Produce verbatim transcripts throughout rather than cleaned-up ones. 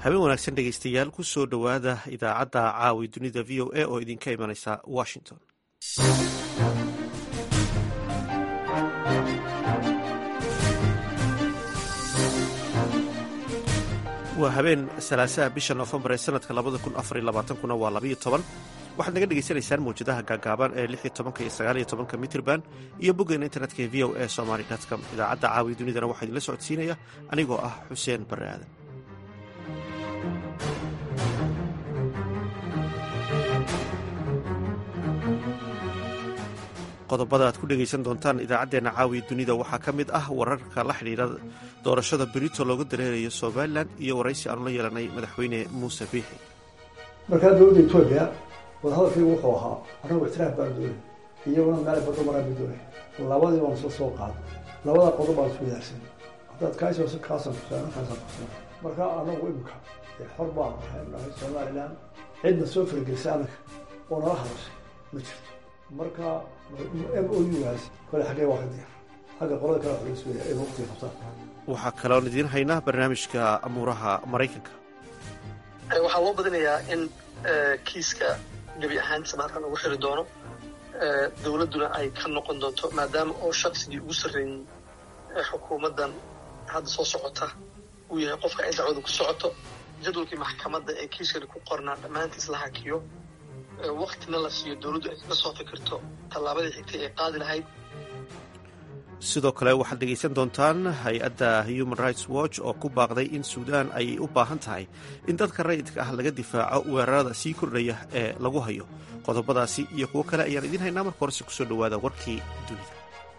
habeen wanaagsan dhegaystayaal ku soo dhowaada idaacadda caawi dunida v o a oo idinka imanaysa washington. waa habeen salaasaha bisha noofembar ee sanadka labada kun afar iyo labaatankuna waa labayo toban. waxaad naga dhegaysanaysaan mawjadaha gaagaaban ee lix iyo tobanka iyo sagaal iyo tobanka mitrban iyo boggeena internetka ee v o a somali com. idaacadda caawi dunidana waxaa idinla socodsiinaya anigoo ah xuseen barre aadan. qodobada aad ku dhegaysan doontaan idaacaddeenna caawiya dunida waxaa ka mid ah wararka la xidhiidha doorashada berito looga dareerayo somalilan iyo waraysi aanu la yeelanay madaxweyne muuse biixi. markaa dowladda etoobiya wadahadalkaygu wuxuu ahaa annagu ictiraaf baan doonay iyaguna meel bado maraan ba doonay labadii baan soo soo qaaday labada qodob baan isku wadaagsan haddaad kaasoo kaasan kusaan kaasan kusaan markaa annagu imika xor baan ahay nahay somalilan cidna soo faragelisay annaga oo nala hadashay ma jirto. marka m o ugaas kole xaggee waa ka diyaar xagga qolada kale waxlaga sugaya in waqtiga qabtaan. waxaa kaloon idiin haynaa barnaamijka amuuraha maraykanka. waxaa loo badinayaa in kiiska gebi ahaantiisa halkan ugu xiri doono dowladduna ay ka noqon doonto maadaama oo shaqsigii ugu sarreeyey xukuumaddan hadda soo socota uu yahay qofka ay dacwada ku socoto. jadwalkii maxkamadda ee kiiskani ku qornaa dhammaantiis la hakiyo, waqtina la siiyo dowladdu ay kaga soo fikirto tallaabadii xigtay ee qaadi lahayd. sidoo kale waxaad dhegaysan doontaan hay-adda human rights watch oo ku baaqday in suudaan ay u baahan tahay in dadka rayidka ah laga difaaco weerarada sii kordhaya ee lagu hayo. qodobadaasi iyo kuwo kale ayaan idiin haynaa. marka horese kusoo dhowaada warkii dunida.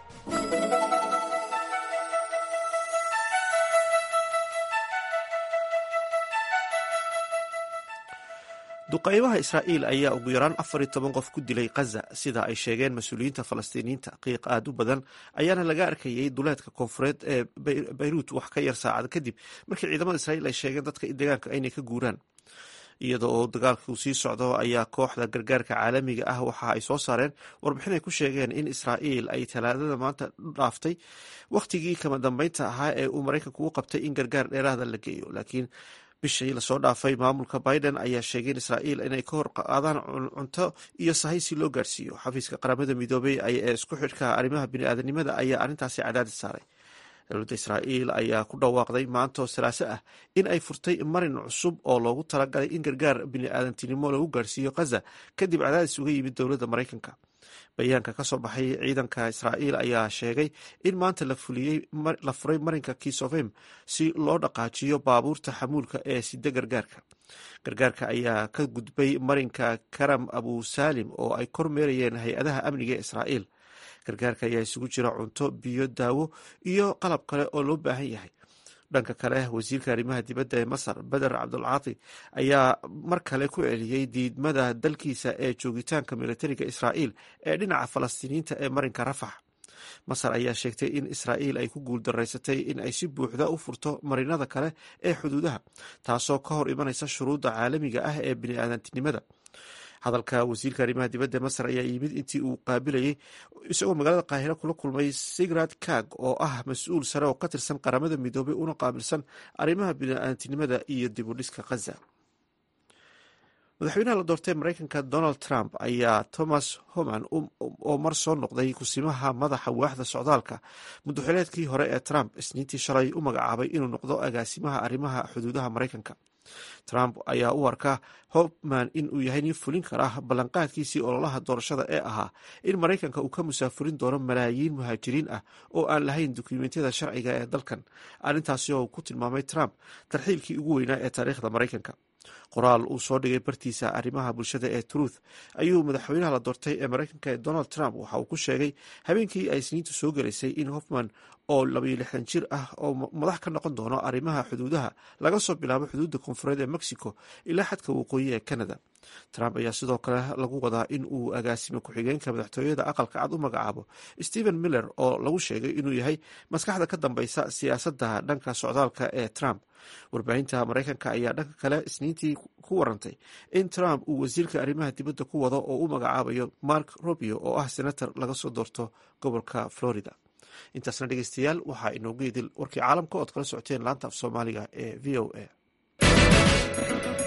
duqaymaha israa'iil ayaa ugu yaraan afar iyo toban qof ku dilay khaza sida ay sheegeen mas-uuliyiinta falastiiniyiinta. qiiq aad u badan ayaana laga arkayay duleedka koonfureed ee bayruut wax ka yar saacad kadib markii ciidamada israa'iil ay sheegeen dadka deegaanka inay ka guuraan. iyada oo dagaalku sii socdo ayaa kooxda gargaarka caalamiga ah waxa ay soo saareen warbixin ay ku sheegeen in israa'iil ay talaadada maanta dhaaftay wakhtigii kama dambeynta ahaa ee uu maraykanku u qabtay in gargaar dheeraada la geeyo. laakiin bishii lasoo dhaafay maamulka biden ayaa sheegay in israa'iil inay ka hor qaadaan cunto iyo sahay si loo gaarsiiyo. xafiiska qaramada midoobey ee isku xidhka arrimaha bini'aadanimada ayaa arrintaasi cadaadis saaray. dowladda israa'iil ayaa ku dhawaaqday maantoo salaaso ah in ay furtay marin cusub oo loogu talagalay in gargaar bini'aadantinimo lagu gaarsiiyo khaza kadib cadaadis uga yimid dowladda maraykanka. bayaanka ka soo baxay ciidanka israa'iil ayaa sheegay in maanta la furay marinka kisofem si loo dhaqaajiyo baabuurta xamuulka ee sida gargaarka. gargaarka ayaa ka gudbay marinka karam abusalim oo ay kormeerayeen hay-adaha amniga ee israa'iil. gargaarka ayaa isugu jira cunto, biyo, daawo iyo qalab kale oo loo baahan yahay. dhanka kale wasiirka arrimaha dibadda ee masar beder cabdulcaati ayaa mar kale ku celiyey diidmada dalkiisa ee joogitaanka militariga israa'iil ee dhinaca falastiiniyiinta ee marinka rafax. masar ayaa sheegtay in israa'iil ay ku guuldaraysatay in ay si buuxda u furto marinada kale ee xuduudaha, taasoo ka hor imanaysa shuruudda caalamiga ah ee bini'aadantinimada. hadalka wasiirka arrimaha dibadda masar ayaa yimid intii uu qaabilayey isagoo magaalada qaahiro kula kulmay sigrad kag oo ah mas-uul sare oo ka tirsan qaramada midoobay una qaabilsan arrimaha bini'aadantinimada iyo dib u dhiska khaza. madaxweynaha la doortay maraykanka donald trump ayaa thomas homan oo mar soo noqday kusimaha madaxa waaxda socdaalka muddaxileedkii hore ee trump isniintii shalay u magacaabay inuu noqdo agaasimaha arrimaha xuduudaha maraykanka. trump ayaa u arkaa hopman in uu yahay nin fulin kara ballanqaadkiisii ololaha doorashada ee ahaa in maraykanka uu ka musaafurin doono malaayiin muhaajiriin ah oo aan lahayn dukumentiyada sharciga ee dalkan. arrintaasi oo ku tilmaamay trump tarxiilkii ugu weynaa ee taariikhda maraykanka. qoraal uu soo dhigay bartiisa arrimaha bulshada ee truth ayuu madaxweynaha la doortay ee maraykanka ee donald trump waxa uu ku sheegay habeenkii ay isniintu soo gelaysay in hofman oo labayo lixdan jir ah oo madax ka noqon doono arrimaha xuduudaha laga soo bilaabo xuduudda koonfureed ee mexico ilaa xadka waqooyi ee canada. trump ayaa sidoo kale lagu wadaa in uu agaasimo ku-xigeenka madaxtooyada aqalka cad u magacaabo stephen miller oo lagu sheegay inuu yahay maskaxda ka dambeysa siyaasadda dhanka socdaalka ee trump. warbaahinta maraykanka ayaa dhanka kale isniintii ku warantay in trump uu wasiirka arrimaha dibadda ku wado oo u magacaabayo mark rubio oo ah senator laga soo doorto gobolka florida. intaasna dhegeystayaal waxaa inoogu idil warkii caalamka ood kala socoteen laanta af soomaaliga ee v o a.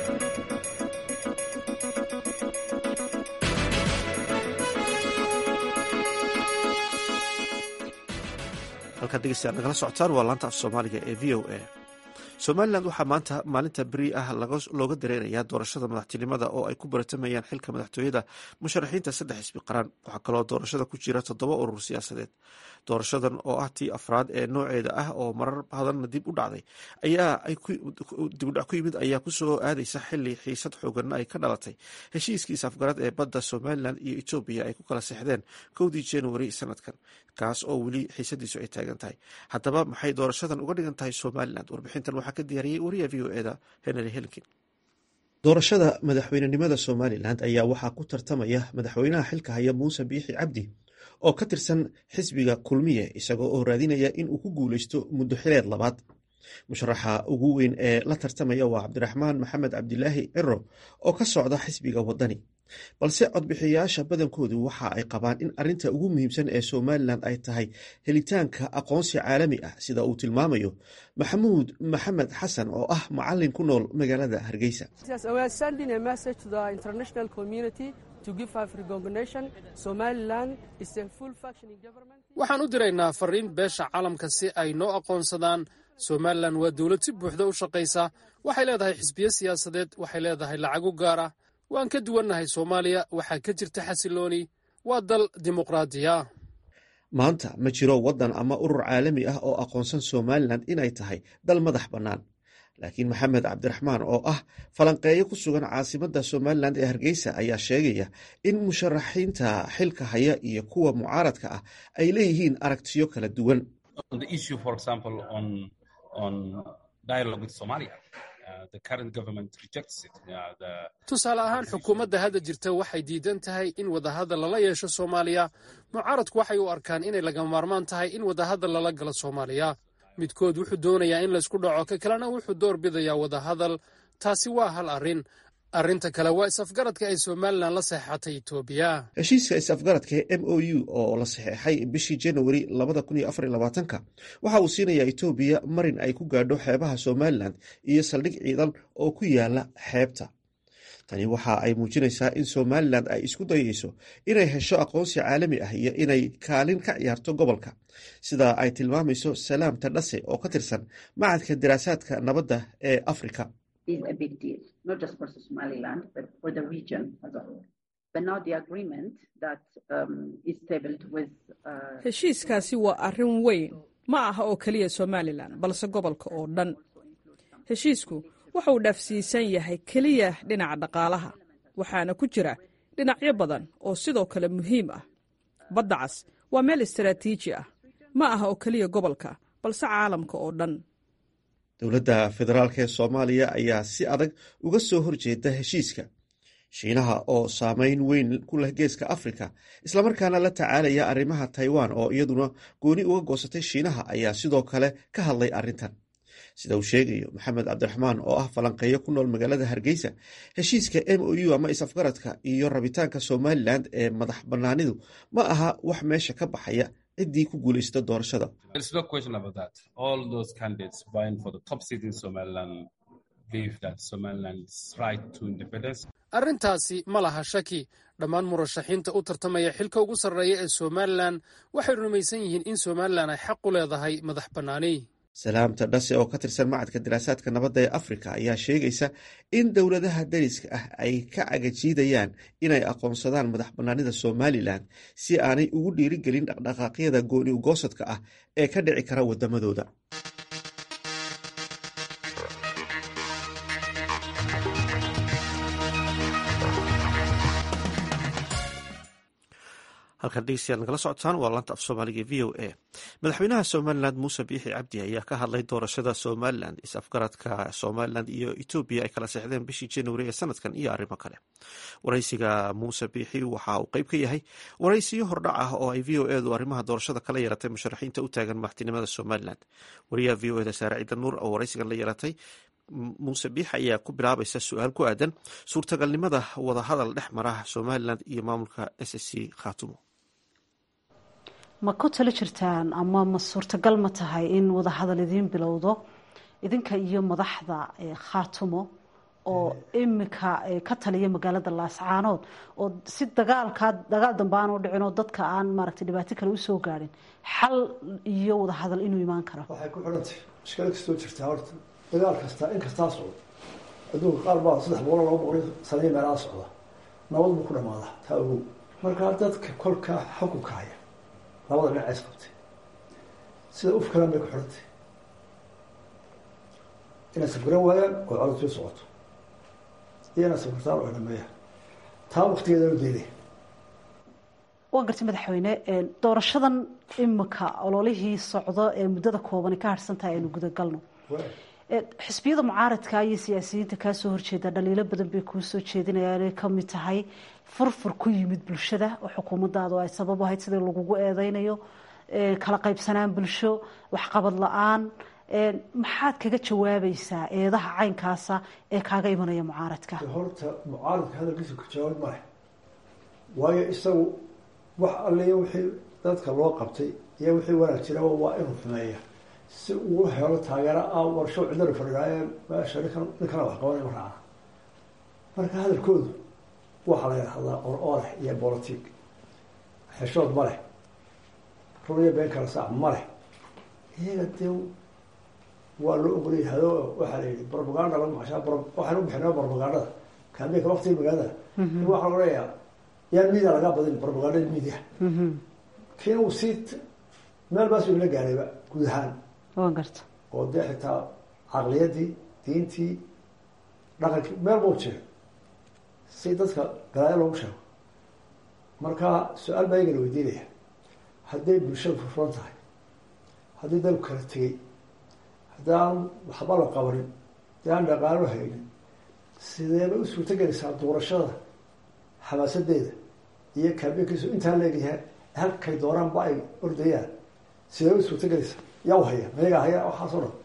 halkaad dhegeystayaal nagala socotaan waa laanta af soomaaliga ee v o a. somalilan waxaa maanta maalinta beri ah looga dareerayaa doorashada madaxtinimada oo ay ku baratamayaan xilka madaxtooyada musharaxiinta saddex xisbi qaran. waxaa kaloo doorashada ku jira toddoba urur siyaasadeed. doorashadan oo ah tii afraad ee nooceeda ah oo marar badanna dib u dhacday ayaa dibudhac ku yimid ayaa kusoo aadaysa xili xiisad xooganna ay ka dhalatay heshiiskii isafgarad ee badda somalilan iyo etoobiya ay ku kala seexdeen kowdii januari sanadkan, kaas oo weli xiisadiisu ay taagan tahay. haddaba maxay doorashadan uga dhigan tahay somalilan? warbixintan waxaa ka diyaariyey wariyaha v o eda henry helkin. doorashada madaxweynenimada somalilan ayaa waxaa ku tartamaya madaxweynaha xilka haya muuse biixi cabdi oo ka tirsan xisbiga kulmiye, isagoo oo raadinaya in uu ku guuleysto muddo xileed labaad. musharaxa ugu weyn ee la tartamaya waa cabdiraxmaan maxamed cabdilaahi ciro oo ka socda xisbiga wadani, balse codbixiyayaasha badankoodu waxa ay qabaan in arinta ugu muhiimsan ee somalilan ay tahay helitaanka aqoonsi caalami ah, sida uu tilmaamayo maxamuud maxamed xasan oo ah macalin ku nool magaalada Hargeysa. waxaan u diraynaa fariin beesha caalamka si ay noo aqoonsadaan. somalilan waa dowlad si buuxda u shaqaysa, waxay leedahay xisbiyo siyaasadeed, waxay leedahay lacago gaar ah. waan ka duwannahay soomaaliya, waxaa ka jirta xasilooni, waa dal dimuqraadiya. maanta ma jiro waddan ama urur caalami ah oo aqoonsan somalilan inay tahay dal madax bannaan, laakiin maxamed cabdiraxmaan oo ah falanqeeyo ku sugan caasimadda somalilan ee Hargeysa ayaa sheegaya in musharaxiinta xilka haya iyo kuwa mucaaradka ah ay leeyihiin aragtiyo kala duwan. tusaale ahaan xukuumadda hadda jirta waxay diidan tahay in wadahadal lala yeesho soomaaliya. mucaaradku waxay u arkaan inay lagama maarmaan tahay in wadahadal lala galo soomaaliya. midkood wuxuu doonayaa in laysku dhaco, ka kalena wuxuu door bidayaa wadahadal. taasi waa hal arrin. arrinta kale waa is-afgaradka ay somalilan la saxeexatay etoobiya. heshiiska is-afgaradka m o u oo la saxeexay bishii januari labada kun iyo afar iyo labaatanka waxa uu siinayaa etoobiya marin ay ku gaadho xeebaha somalilan iyo saldhig ciidan oo ku yaala xeebta. tani waxa ay muujinaysaa in somalilan ay isku dayayso inay hesho aqoonsi caalami ah iyo inay kaalin ka ciyaarto gobolka, sida ay tilmaamayso Salaam Tadhase oo ka tirsan macadka diraasaadka nabadda ee Afrika. heshiiskaasi waa arrin weyn, ma aha oo keliya somalilan balse gobolka oo dhan. heshiisku waxa uu dhaafsiisan yahay keliya dhinaca dhaqaalaha, waxaana ku jira dhinacyo badan oo sidoo kale muhiim ah. badda cas waa meel istaraatiiji ah, ma aha oo keliya gobolka balse caalamka oo dhan. dowladda federaalk ee soomaaliya ayaa si adag uga soo horjeeda heshiiska. shiinaha oo saameyn weyn ku leh geeska afrika islamarkaana la tacaalaya arrimaha taiwan oo iyaduna gooni uga goosatay shiinaha ayaa sidoo kale ka hadlay arrintan. sida uu sheegayo maxamed cabdiraxmaan oo ah falanqeeyo ku nool magaalada Hargeysa, heshiiska m o u ama is-afgaradka iyo rabitaanka somalilan ee madax bannaanidu ma aha wax meesha ka baxaya ciddii ku guulaysta doorashada. arrintaasi ma laha shaki. dhammaan murashaxiinta u tartamaya xilka ugu sarreeya ee somalilan waxay rumaysan yihiin in somalilan ay xaq u leedahay madax bannaani. Salaam Tadhase oo ka tirsan macadka diraasaadka nabadda ee Afrika ayaa sheegaysa in dowladaha dariska ah ay ka cagajiidayaan inay aqoonsadaan madax bannaanida somalilan si aanay ugu dhiirigelin dhaqdhaqaaqyada gooni ugoosadka ah ee ka dhici kara wadamadooda. halkan dhegeystayaal nagala socotaan waa laanta af soomaaliga v o a. madaxweynaha somalilan muuse biixi cabdi ayaa ka hadlay doorashada somalilan, is-afgaradka somalilan iyo etoobiya ay kala seexdeen bishii januari ee sanadkan iyo arrimo kale. waraysiga muuse biixi waxa uu qeyb ka yahay waraysiyo hordhac ah oo ay v o edu arrimaha doorashada kala yeelatay musharaxiinta u taagan madaxtinimada somalilan. wariyaha v o eda saare ciidan nuur oo waraysigan la yeelatay muuse biixi ayaa ku bilaabaysa su-aal ku aadan suurtagalnimada wadahadal dhex mara somalilan iyo maamulka s s c khaatumo. ma ku talo jirtaan ama ma suurtagal ma tahay in wadahadal idiin bilowdo idinka iyo madaxda khaatumo oo imika ka taliya magaalada laascaanood oo si dagaalka dagaal dambe aan u dhicin oo dadka aan maaragtay dhibaato kale u soo gaarin xal iyo wada hadal inuu imaan karo waxay ku xidhantay mushkilad kastoo jirta horta dagaal kasta in kastaa socdo adduunka qaar baa saddex boqol laba boqol sanayo meelaha socda nabad buu ku dhamaadaa taa ogow markaa dadka kolkaa xukunka haya labada dhinac is qabtay sida uf kalan bay ku xidhantay inay safgaran waayaan oo codadkii socoto iyo inay safgartaan oo dhameeyaan taa waktigeeda loo deelaya waa gartay madaxweyne doorashadan imika ololihii socdo ee muddada koobani ka harsan tahay aynu gudagalno xisbiyada mucaaradka iyo siyaasiyiinta kaa soo horjeeda dhaliilo badan bay kuu soo jeedinayaan ay ka mid tahay furfur ku yimid bulshada oo xukuumaddaadu ay sabab ahayd sidii lagugu eedeynayo kala qaybsanaan bulsho waxqabad la-aan maxaad kaga jawaabaysaa eedaha caynkaasa ee kaaga imanaya mucaaradka horta mucaaradka hadalkiisa ku jawaab male waayo isagu wax alliya wixii dadka loo qabtay iyo wixii wanaag jiraba waa inuu xumeeya si uu helo taageero ah warsho cidana fadhidaaye meesha ninkan ninkana wax qabanay ma raaca marka hadalkoodu waxaa la yidhahdaa or oreh iyo bolotig xeshood ma leh run iyo been kala saac ma leh iyaga dee waa loo ogoliyahado waxaa la yidhi brobaganda lagu macashaa waxaan u bixinaa brobagandada kaambeynka waktiga magaalada waxaa laga leeyaa yaan media lagaa badin brobagandada media kiina uu sii meel baas ila gaarayba guud ahaan waa garta oo dee xitaa caqliyadii diintii dhaqankii meel buu jira si dadka galaayo loogu sheego marka su-aal baa iyagana weydiinaya hadday bulshada furfuran tahay haddii dalku kala tegey haddii aan waxba la qabanin dee aan dhaqaalo haynin sideeba u suurto gelaysaa doorashada xamaasadeeda iyo kaambeynkiisu intaa leegyahay halkay dooraanba ay ordayaan sideeba u suurto gelaysaa yaa u haya mayagaa haya waxaasoo dhan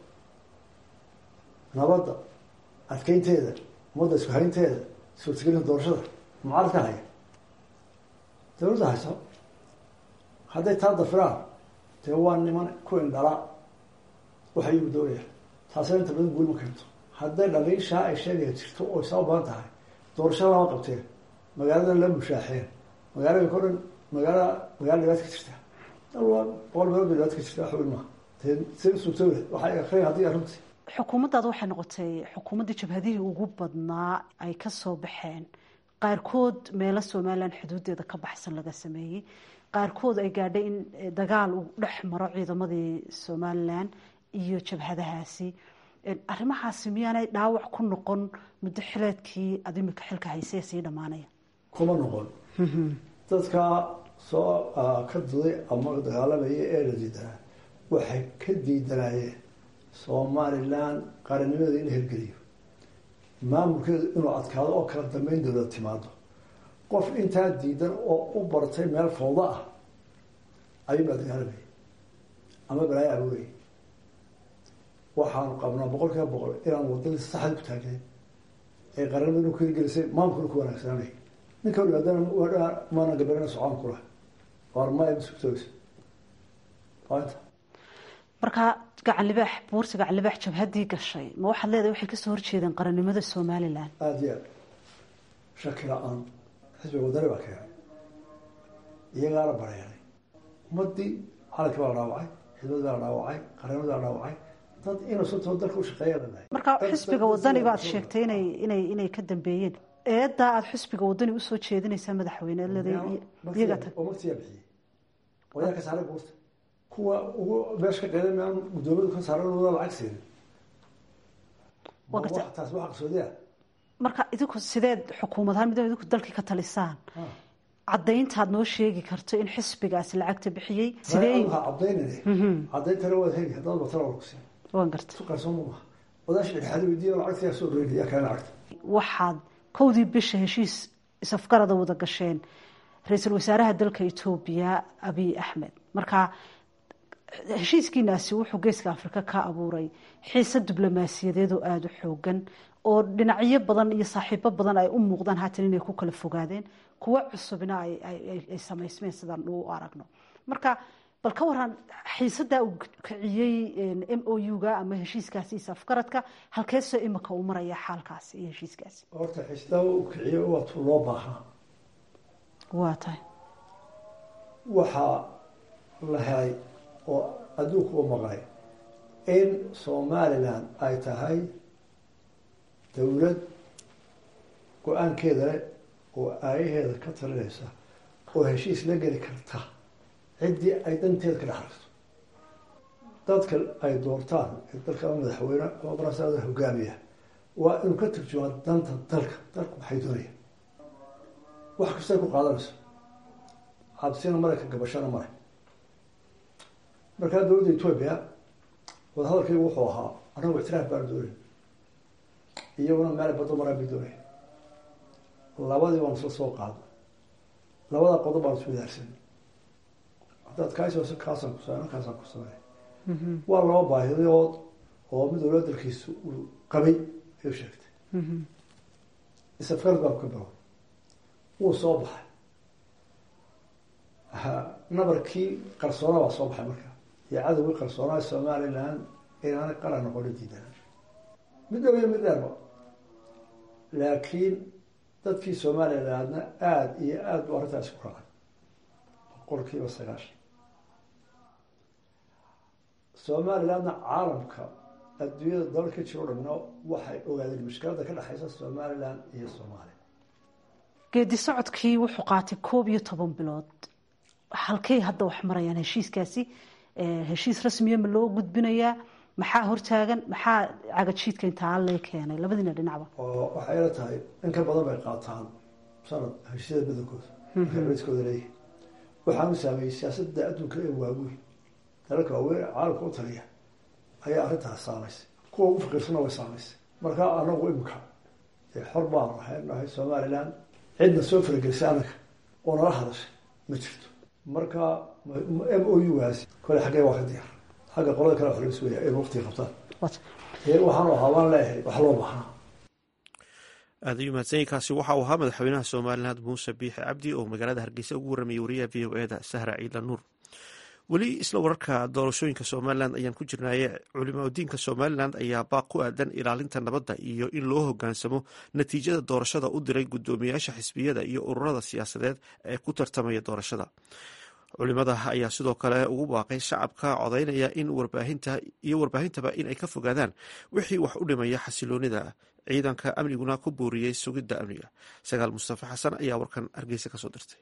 nabadda adkeynteeda ummadda isku haynteeda suurtagelinta doorashada mucaaradka haya dawladda hayso hadday taa dafiraan dee waa niman ku indhala waxay igu doonayaan taasina inta badan guul ma keento hadday dhaliishaa ay sheegaya jirto oo isaa u badan tahay doorashada lama qabteen magaaladan la mushaaxeen magaalada ko dhan magaala magaala dhibaata ka jirta boqol meelood bay dhibaata ka jirta wax weyn maaha dee si suurtooda waxay akriyan haddii arrintii xukuumaddaadu waxay noqotay xukuumaddii jabhadihii ugu badnaa ay ka soo baxeen qaarkood meelo somalilan xuduudeeda ka baxsan laga sameeyey qaarkood ay gaadhay in dagaal uu dhex maro ciidamadii somalilan iyo jabhadahaasi arrimahaasi miyaanay dhaawac ku noqon muddo xileedkii ad imika xilka haysee sii dhammaanaya kuma noqon dadka soo ka duday ama dagaalamaya ee la diidanaa waxay ka diidanayeen somalilan qarannimadeeda in la hirgeliyo maamulkeedu inuu adkaado oo kala dambeyn dowlad timaado qof intaa diidan oo u bartay meel fawda ah ayuunbaa dagaalamaya ama balaayo arooraya waxaanu qabnaa boqol kiiba boqol inaan wadadii saxda ku taagnayn ee qarannimada inu ku hirgelisay maamulkuna ku wanaagsananay ninka yimaadana maana gabarina socon kula ormaya masugtooysa inta marka gacan libaax buurta gacan libaax jabhaddii gashay ma waxaad leedahay waxay kasoo horjeedeen qarannimada somalilan aada iyo aad shaki la-aan xisbiga wadani baa keenay iyagaana bareeray ummadii calankii baa la dhaawacay xidmadii baa la dhaawacay qarannimadi baa la dhaawacay dad inasutoo dalka u shaqeeya lalahay marka xisbiga wadani baad sheegtay inay inay inay ka dambeeyeen eedaa aada xisbiga wadani usoo jeedinaysaa madaxweyne iyaga tag oo maktiyaa bixiyey wayaa ka saaray buurta kuwa ugu meesha ka qeeday maan guddoomiyadu ka saaran wada lacag siinin taas waa qarsoodiya marka idinku sideed xukuumadahaan mid idinku dalkii ka talisaan caddayntaad noo sheegi karto in xisbigaasi lacagta bixiyey sidee caddaynane caddayntana waad heli haddaad batala war ku siin waan garta su qarsoon ma maha wadaasha dhexaadi weydiiya lacagta soo reeli yaa kale lacagta waxaad kowdii bisha heshiis isafgarada wada gasheen ra-iisul wasaaraha dalka etoobiya abiy axmed marka heshiiskiinaasi wuxuu geeska afrika ka abuuray xiise diblomaasiyadeed oo aada u xoogan oo dhinacyo badan iyo saaxiibo badan ay u muuqdaan haatan inay ku kala fogaadeen kuwo cusubna ay samaysmeen sidaan u aragno marka bal ka waran xiisadaa uu kiciyey m o u-ga ama heshiiskaasi isafgaradka halkeesoo imika uu maraya xaalkaasi iyo heshiiskaasi horta xiisadaa uu kiciyey waa tu loo baahnaa waa tahay waxaa la helay oo adduunka u maqlay in somalilan ay tahay dawlad go-aankeeda leh oo aayaheeda ka talinaysa oo heshiis la geli karta ciddii ay danteeda ka dhexrayso dadka ay doortaan ee dalka ama madaxweyne ama barasaada hogaamiya waa inuu ka turjumaa danta dalka dalku maxay doonayaan wax kastay ku qaadanayso cabsina male ka gabashana male markaa dowladda etoobiya wadahadalkaygu wuxuu ahaa annagu ictiraaf baanu doonay iyaguna meel bado maraan bay doonay labadii baanu isla soo qaadnay labada qodob baanu iswadaarsan haddaad kaasoosi kaasaan ku samey kaasaan ku samey waa laba baahidood oo mid walba dalkiisa uu qabay ayuu sheegtay isafgarad baan ka bilo wuu soo baxay nabarkii qarsoona baa soo baxay marka iyo cadowgii qarsoonaa somalilan inaanay qaran noqono diidanaan mid dhow iyo mid dheerba laakiin dadkii somalilandna aada iyo aada bu arrintaas ku raacay boqolkiiba sagaashan somalilandna caalamka adduunyada dalal ka jiro o dhamna waxay ogaadeen mushkiladda ka dhexaysa somaliland iyo soomaaliya geedi socodkii wuxuu qaatay koob iyo toban bilood halkay hadda wax marayaan heshiiskaasi heshiis rasmiya ma loo gudbinayaa maxaa hortaagan maxaa cagajiidka intaa lee keenay labadiina dhinacba oo waxay ila tahay in ka badan bay qaataan sanad heshiisyada badankooda markay culayskooda leeyihin waxaanu saameeyey siyaasadda adduunka ee waaweyn dalalka waaweyn caalamka u taliya ayaa arrintaas saamaysay kuwa ugu faqiirsana way saamaysay markaa anagu imika dee xor baanu ahay nahay somaliland cidna soo faragelisay anaga oo nala hadashay ma jirto marka m o u gaasi kole xaggee waa ka diyaar xagga qolada kale wax laga sugaya ay waqtiga qabtaan waxaanu ahaa waan leeyahay wax loo baahnaa aada ayuu mahadsanyainkaasi waxa uu ahaa madaxweynaha somaliland muuse biixi cabdi oo magaalada hargeysa ugu warramayay wariyaha v o eda sahra ciidla nuur weli isla wararka doorashooyinka somalilan ayaan ku jirnaaye culimaa diinka somalilan ayaa baaq ku aadan ilaalinta nabadda iyo in loo hogaansamo natiijada doorashada u diray guddoomiyaasha xisbiyada iyo ururada siyaasadeed ee ku tartamaya doorashada culimada ayaa sidoo kale ugu baaqay shacabka codaynaya in warbaahinta iyo warbaahintaba in ay ka fogaadaan wixii wax u dhimaya xasiloonida ciidanka amniguna ku booriyey sugidda amniga sagaal mustafa xasan ayaa warkan hargeysa kasoo dirtay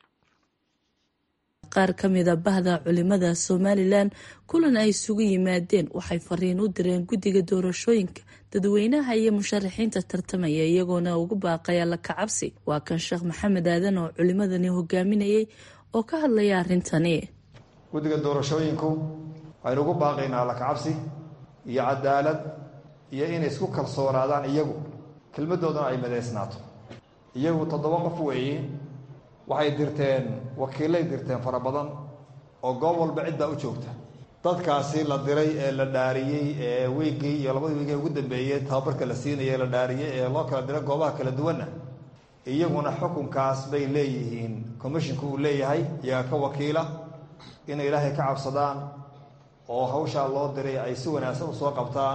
qaar ka mida bahda culimada somalilan kulan ay isugu yimaadeen waxay fariin u direen guddiga doorashooyinka dadweynaha iyo musharaxiinta tartamaya iyagoona ugu baaqaya la kacabsi waa kan sheekh maxamed aadan oo culimadani hogaaminayay oo ka hadlaya arrintani guddiga doorashooyinku waxaynu ugu baaqaynaa la kacabsi iyo cadaalad iyo inay isku kalsoonaadaan iyagu kelmadoodana ay midaysnaato iyagu toddoba qof weeye waxay dirteen wakiilay dirteen fara badan oo goob walba ciddaa u joogta dadkaasi la diray ee la dhaariyey ee weygii iyo labadii weygii ugu dambeeyey tababarka la siinayay la dhaariyey ee loo kala diray goobaha kala duwanna iyaguna xukunkaas bay leeyihiin commisshinku uu leeyahay iyaga ka wakiila inay ilaahay ka cabsadaan oo hawshaa loo diray ay si wanaagsan u soo qabtaan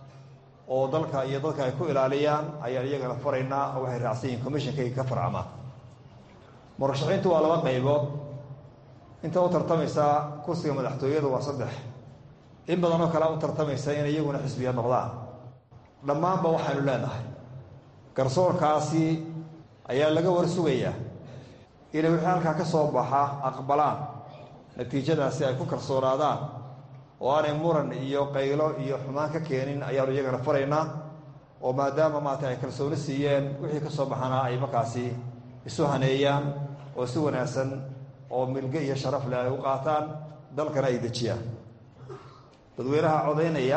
oo dalka iyo dadka ay ku ilaaliyaan ayaan iyagana faraynaa oo waxay raacsan yihiin commishinkay ka farcamaan murashaxiintu waa laba qaybood inta u tartamaysaa kursiga madaxtooyada waa saddex in badan oo kale u tartamaysa inay iyaguna xisbiya noqdaan dhammaanba waxaynu leenahay garsoorkaasi ayaa laga war sugayaa inay wixii halkaa ka soo baxa aqbalaan natiijadaasi ay ku kalsoonaadaan oo aanay muran iyo qaylo iyo xumaan ka keenin ayaanu iyagana faraynaa oo maadaama maata ay kalsooni siiyeen wixii ka soo baxana ay markaasi isu haneeyaan oo si wanaagsan oo milge iyo sharaf leh ay u qaataan dalkana ay dejiyaan dadweynaha codaynaya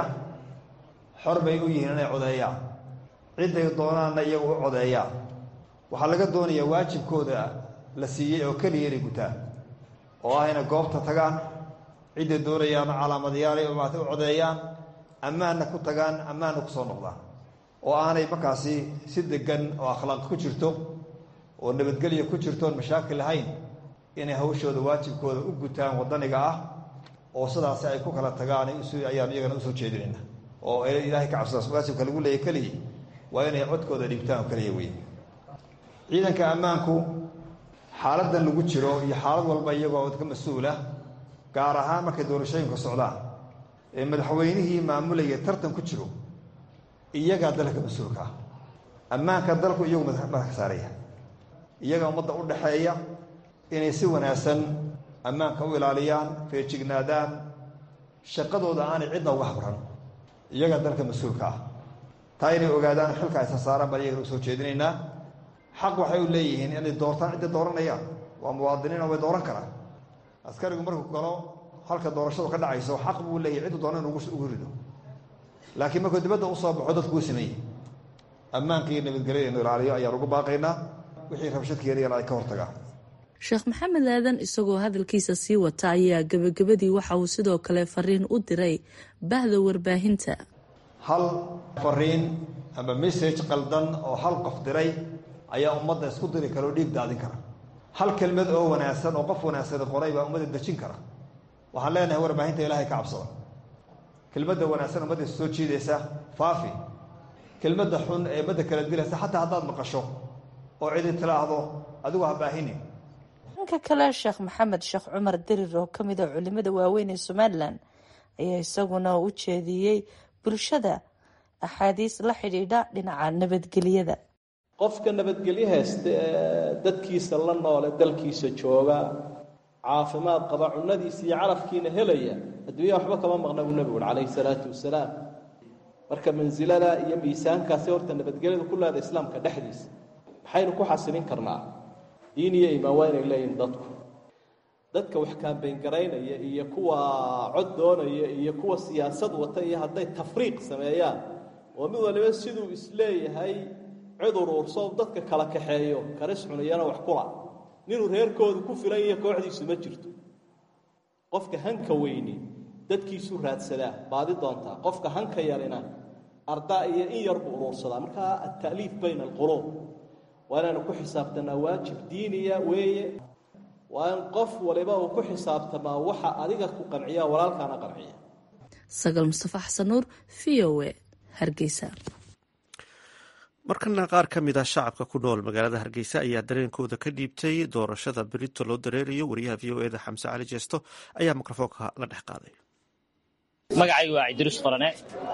xor bay u yihiin inay codeeyaan cidday doonaanna iyagu u codeeyaan waxaa laga doonayaa waajibkooda la siiyey oo keliya inay gutaan oo ah inay goobta tagaan cidday doonayaana calaamadayaal ay maata u codeeyaan ammaanna ku tagaan ammaanna ku soo noqdaan oo aanay markaasi si degan oo akhlaaq ku jirto oo nabadgelya ku jirtoon mashaakil lahayn inay hawshooda waajibkooda u gutaan waddaniga ah oo sidaasi ay ku kala tagaan ayaan iyagana usoo jeedinayna oo ilaahay ka cabsadaas mugaasibka lagu leeyahy keligii waa inay codkooda dhibtaan oo keliya wey. ciidanka ammaanku xaaladan lagu jiro iyo xaalad walba iyagoo ka mas-uula gaar ahaan markay doorashooyinka socdaan ee madaxweynihii maamulaya tartan ku jiro iyagaa dalka mas-uulka ah. ammaanka dalku iyagu madax saaraya, iyaga ummadda u dhaxeeya inay si wanaagsan ammaanka u ilaaliyaan, feejignaadaan, shaqadooda aanay cidna uga habran, iyagaa dalka mas-uulka ah. taa inay ogaadaan xilka aysan saaraan baan iyagana usoo jeedinaynaa. xaq waxay u leeyihiin inay doortaan cidda dooranayaan, waa muwaadiniina way dooran karaan. askarigu markuu galo halka doorashadu ka dhacayso xaq buu leeyahay ciddu doona in ugu rido, laakiin markuu dibadda usoo baxo dadku u sameeyey ammaanka iyo nabadgelyada inu ilaaliyo ayaan ugu baaqaynaa, wixii rabshad keenayana ay ka hortagaan. sheekh maxamed aadan isagoo hadalkiisa sii wata ayaa gebagabadii waxa uu sidoo kale fariin u diray bahda warbaahinta. hal fariin ama message qaldan oo hal qof diray ayaa ummadda isku diri kara oo dhiig daadin kara. hal kelmad oo wanaagsan oo qof wanaagsan qoray baa ummadda dejin kara. waxaan leenahay warbaahinta ilaahay ka cabsada, kelmadda wanaagsan ummadda soo jiidaysa faafi, kelmadda xun ee ummadda kala dilaysa xataa haddaad maqasho oo cidi tiraahdo adigu ha baahinin. dhanka kale sheekh maxamed sheekh cumar dirir oo ka mid a culimada waaweyn ee somalilan ayaa isaguna u jeediyey bulshada axaadiis la xidhiidha dhinaca nabadgelyada. qofka nabadgelyo haysta ee dadkiisa la noole dalkiisa jooga caafimaad qaba cunadiisa iyo carafkiina helaya adduunya waxba kama maqna buu nebigu calayhi salaatu wasalaam. marka mansilada iyo miisaankaasi horta nabadgelyada ku leeda islaamka dhexdiisa maxaynu ku xasilin karnaa? diin iyo iimaan waa inay leeyihin dadku. dadka wax kaambeyn garaynaya iyo kuwa cod doonaya iyo kuwa siyaasad wata iyo hadday tafriiq sameeyaan oo mid waliba siduu isleeyahay cid uruurso dadka kala kaxeeyo karis cunayana wax kula ninuu reerkooda ku filan iyo kooxdiisu ma jirto. qofka hanka weyni dadkiisu raadsadaa baadi doontaa, qofka hanka yarina ardaa iyo in yar buu uruursadaa. markaa ata'liif bayna alquluub waa inaanu ku xisaabtanaa waajib diiniya weeye. waa in qof waliba uu ku xisaabtamaa waxa adiga ku qanciya walaalkaana qanciya. sagal mustafa xasan nuur, v o a, hargeysa. markana qaar ka mid ah shacabka ku nool magaalada hargeysa ayaa dareenkooda ka dhiibtay doorashada berito loo dareerayo. wariyaha v o eda xamse cali jeesto ayaa mikrofoonka la dhex qaaday. magacaygu waa cidruus qorane.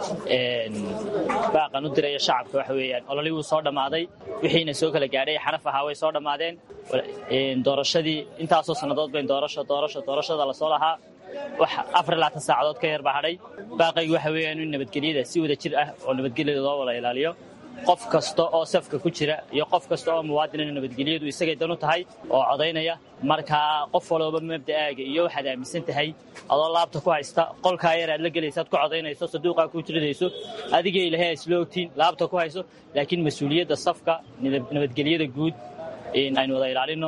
baaqan u diraya shacabka waxa weeyaan ololii wuu soo dhammaaday, wixiina soo kala gaadhay xaraf ahaa way soo dhammaadeen. doorashadii intaasoo sannadood bayn doorasho doorasho doorashada lasoo lahaa wax afar laatan saacadood ka yar baa hadhay. baaqaygu waxa weeyaan in nabadgelyada si wada jir ah oo nabadgelyada loo wada ilaaliyo. qof kasta oo safka ku jira iyo qof kasta oo muwaadinina nabadgelyadu isagay dan u tahay oo codaynaya. markaa qof walooba mabda'aaga iyo waxaad aaminsan tahay adoo laabta ku haysta qolkaa yar aad la gelaysaad ku codaynayso saduuqaa ku jiridayso adiga ilahay a isla ogtiin laabta ku hayso, laakiin mas-uuliyadda safka nabadgelyada guud aynu wada ilaalino.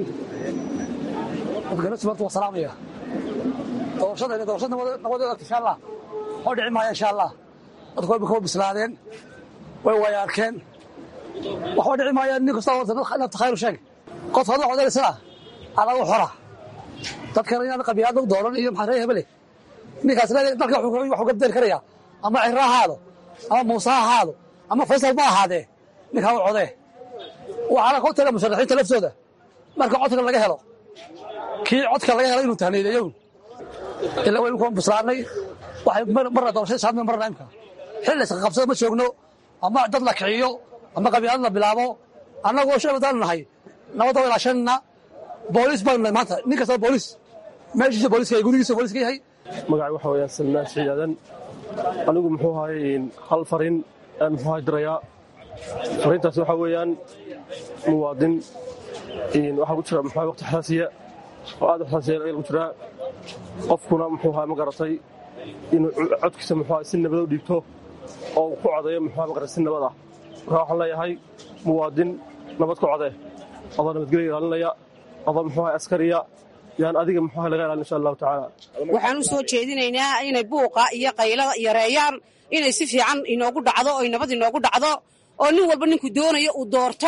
way way arkeen waxba dhici maayaan. nin kasta nafta khayr u sheeg. qof hadla codaysana alagu xora dadkana inaan qabiyaadna u dooran iyo maxaa reer hebele. ninkaas dalka wuxuu ka bedeli karayaa ama cira ha ahaado ama muuse ha ahaado ama faysal ma ahaadee ninkaa u codee. waxaana ka taga musharaxiinta laftooda marka codka laga helo kii codka laga helo inuu tahniideeyo ilaa waynu ku bislaanay. waxay marna doorashada saadna marna imka xilli iska qabsada ma joogno ama dad la kiciyo ama qabiilad la bilaabo. annagoo shacabadaan nahay nabadda waa ilaashanna. booliis baanu nahay maanta, nin kastaba booliis meeshiisa booliiska gurigiisa booliiska yahay. magacay waxa weeyaan salmaan ciidan. anigu muxuu ahay hal fariin aan muxuu ahay dirayaa. fariintaas waxa weeyaan muwaadin waxaa ku jira muxuu ahay waqti xasaasiya oo aad u xasaasiya lagu jiraa. qofkuna muxuu ahay ma garatay inuu codkiisa muxuu ahay si nabad u dhiibto oo ku codeeyo muxuu ahay ma garatay si nabad ah. marka waxaan leeyahay muwaadin nabad ku codee adoo nabadgelya ilaalinaya adoo muxuu ahay askariya yaan adiga muxuu ahay laga ilaalin insha allahu tacaala. waxaan u soo jeedinaynaa inay buuqa iyo qaylada yareeyaan, inay si fiican inoogu dhacdo oo nabad inoogu dhacdo oo nin walba ninkuu doonayo uu doorto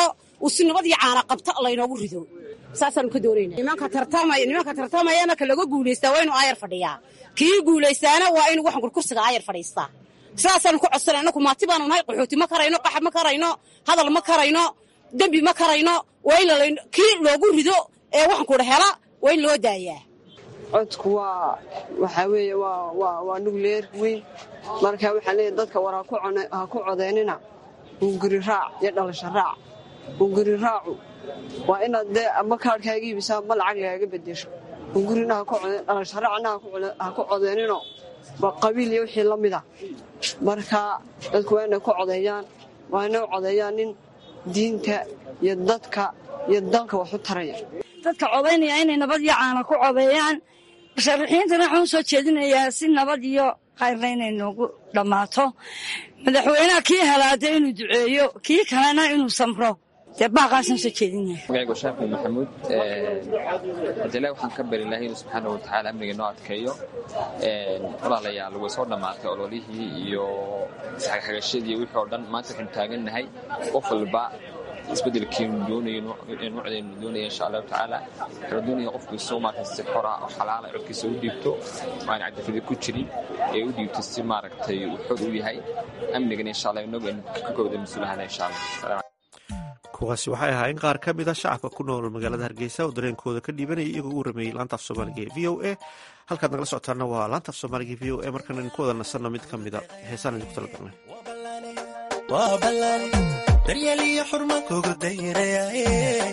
uu si nabad iyo caana qabta laynoogu rido saasaan ka doonaynaa nimanka tartamaya nimanka tartamayana ka laga guulaystaa waa inuu aayar fadhiyaa kii guulaystaana waa inuu waxan kurkursiga aayar fadhiistaa saasaan ku codsanay anaku maati baanu nahay qaxooti ma karayno qaxab ma karayno hadal ma karayno dembi ma karayno waa in kii loogu rido ee waxan ku hela waa in loo daayaa codku waa waxaa weeye waa waa waa nugleer weyn marka waxaan leeyahay dadka waraa ku cone ha ku codeynina unguri raac iyo dhalasho raac unguri raacu waa inaad dee ama kaadhkaaga iibisaa ma lacag lagaaga bedesho ungurina ha ku codeyn dhalasho raacna ha ku codeynino waa qabiil iyo wixii la mida marka dadku waa inay ku codeeyaan waa inay u codeeyaan nin diinta iyo dadka iyo dalka wax u taraya dadka codaynaya inay nabad iyo caana ku codeeyaan musharaxiintana waxaan u soo jeedinayaa si nabad iyo khayrna inay noogu dhammaato madaxweynaha kii helaada inuu duceeyo kii kalena inuu samro dee baaqaasaan soo jeedinaya magacaygu shaafi maxamuud hadila waxaan ka bari lahay inuu subxaana watacaala amniga noo adkeeyo walaalayaal way soo dhammaatay ololihii iyo isxagxagashadii iyo wixii oo dhan maanta waxaynu taagannahay qof walba isbedelkiinu doonaynu codaynu doonaya insha allahu tacaala waxaynu doonaya qofkiisoo maaragtay si xora oo xalaala codkiisa u dhiibto waan cadafida ku jirin ee u dhiibto si maaragtay uu xor u yahay amnigana insha allah inagu aynu ka kooda mas-uulahana insha allah kuwaasi waxay ahaayeen qaar ka mid a shacabka ku nool magaalada hargeysa oo dareenkooda ka dhiibanaya iyagoo u rameeyey laanta af soomaaliga ee v o a halkaad nagala socotaana waa laanta af soomaaliga ee v o a markaan idinku wada nasanno mid ka mida heesaan idinku talagalnay daryaliyo xurma kugu dayraya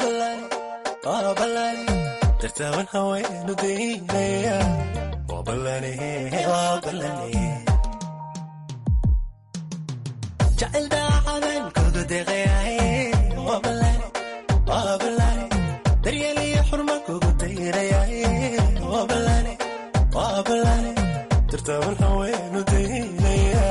dartaaban haweenu daynaya jacayl daacadan kugu deeqaya daryaliyo xurma kugu dayraya dartaaban haweenu daynaya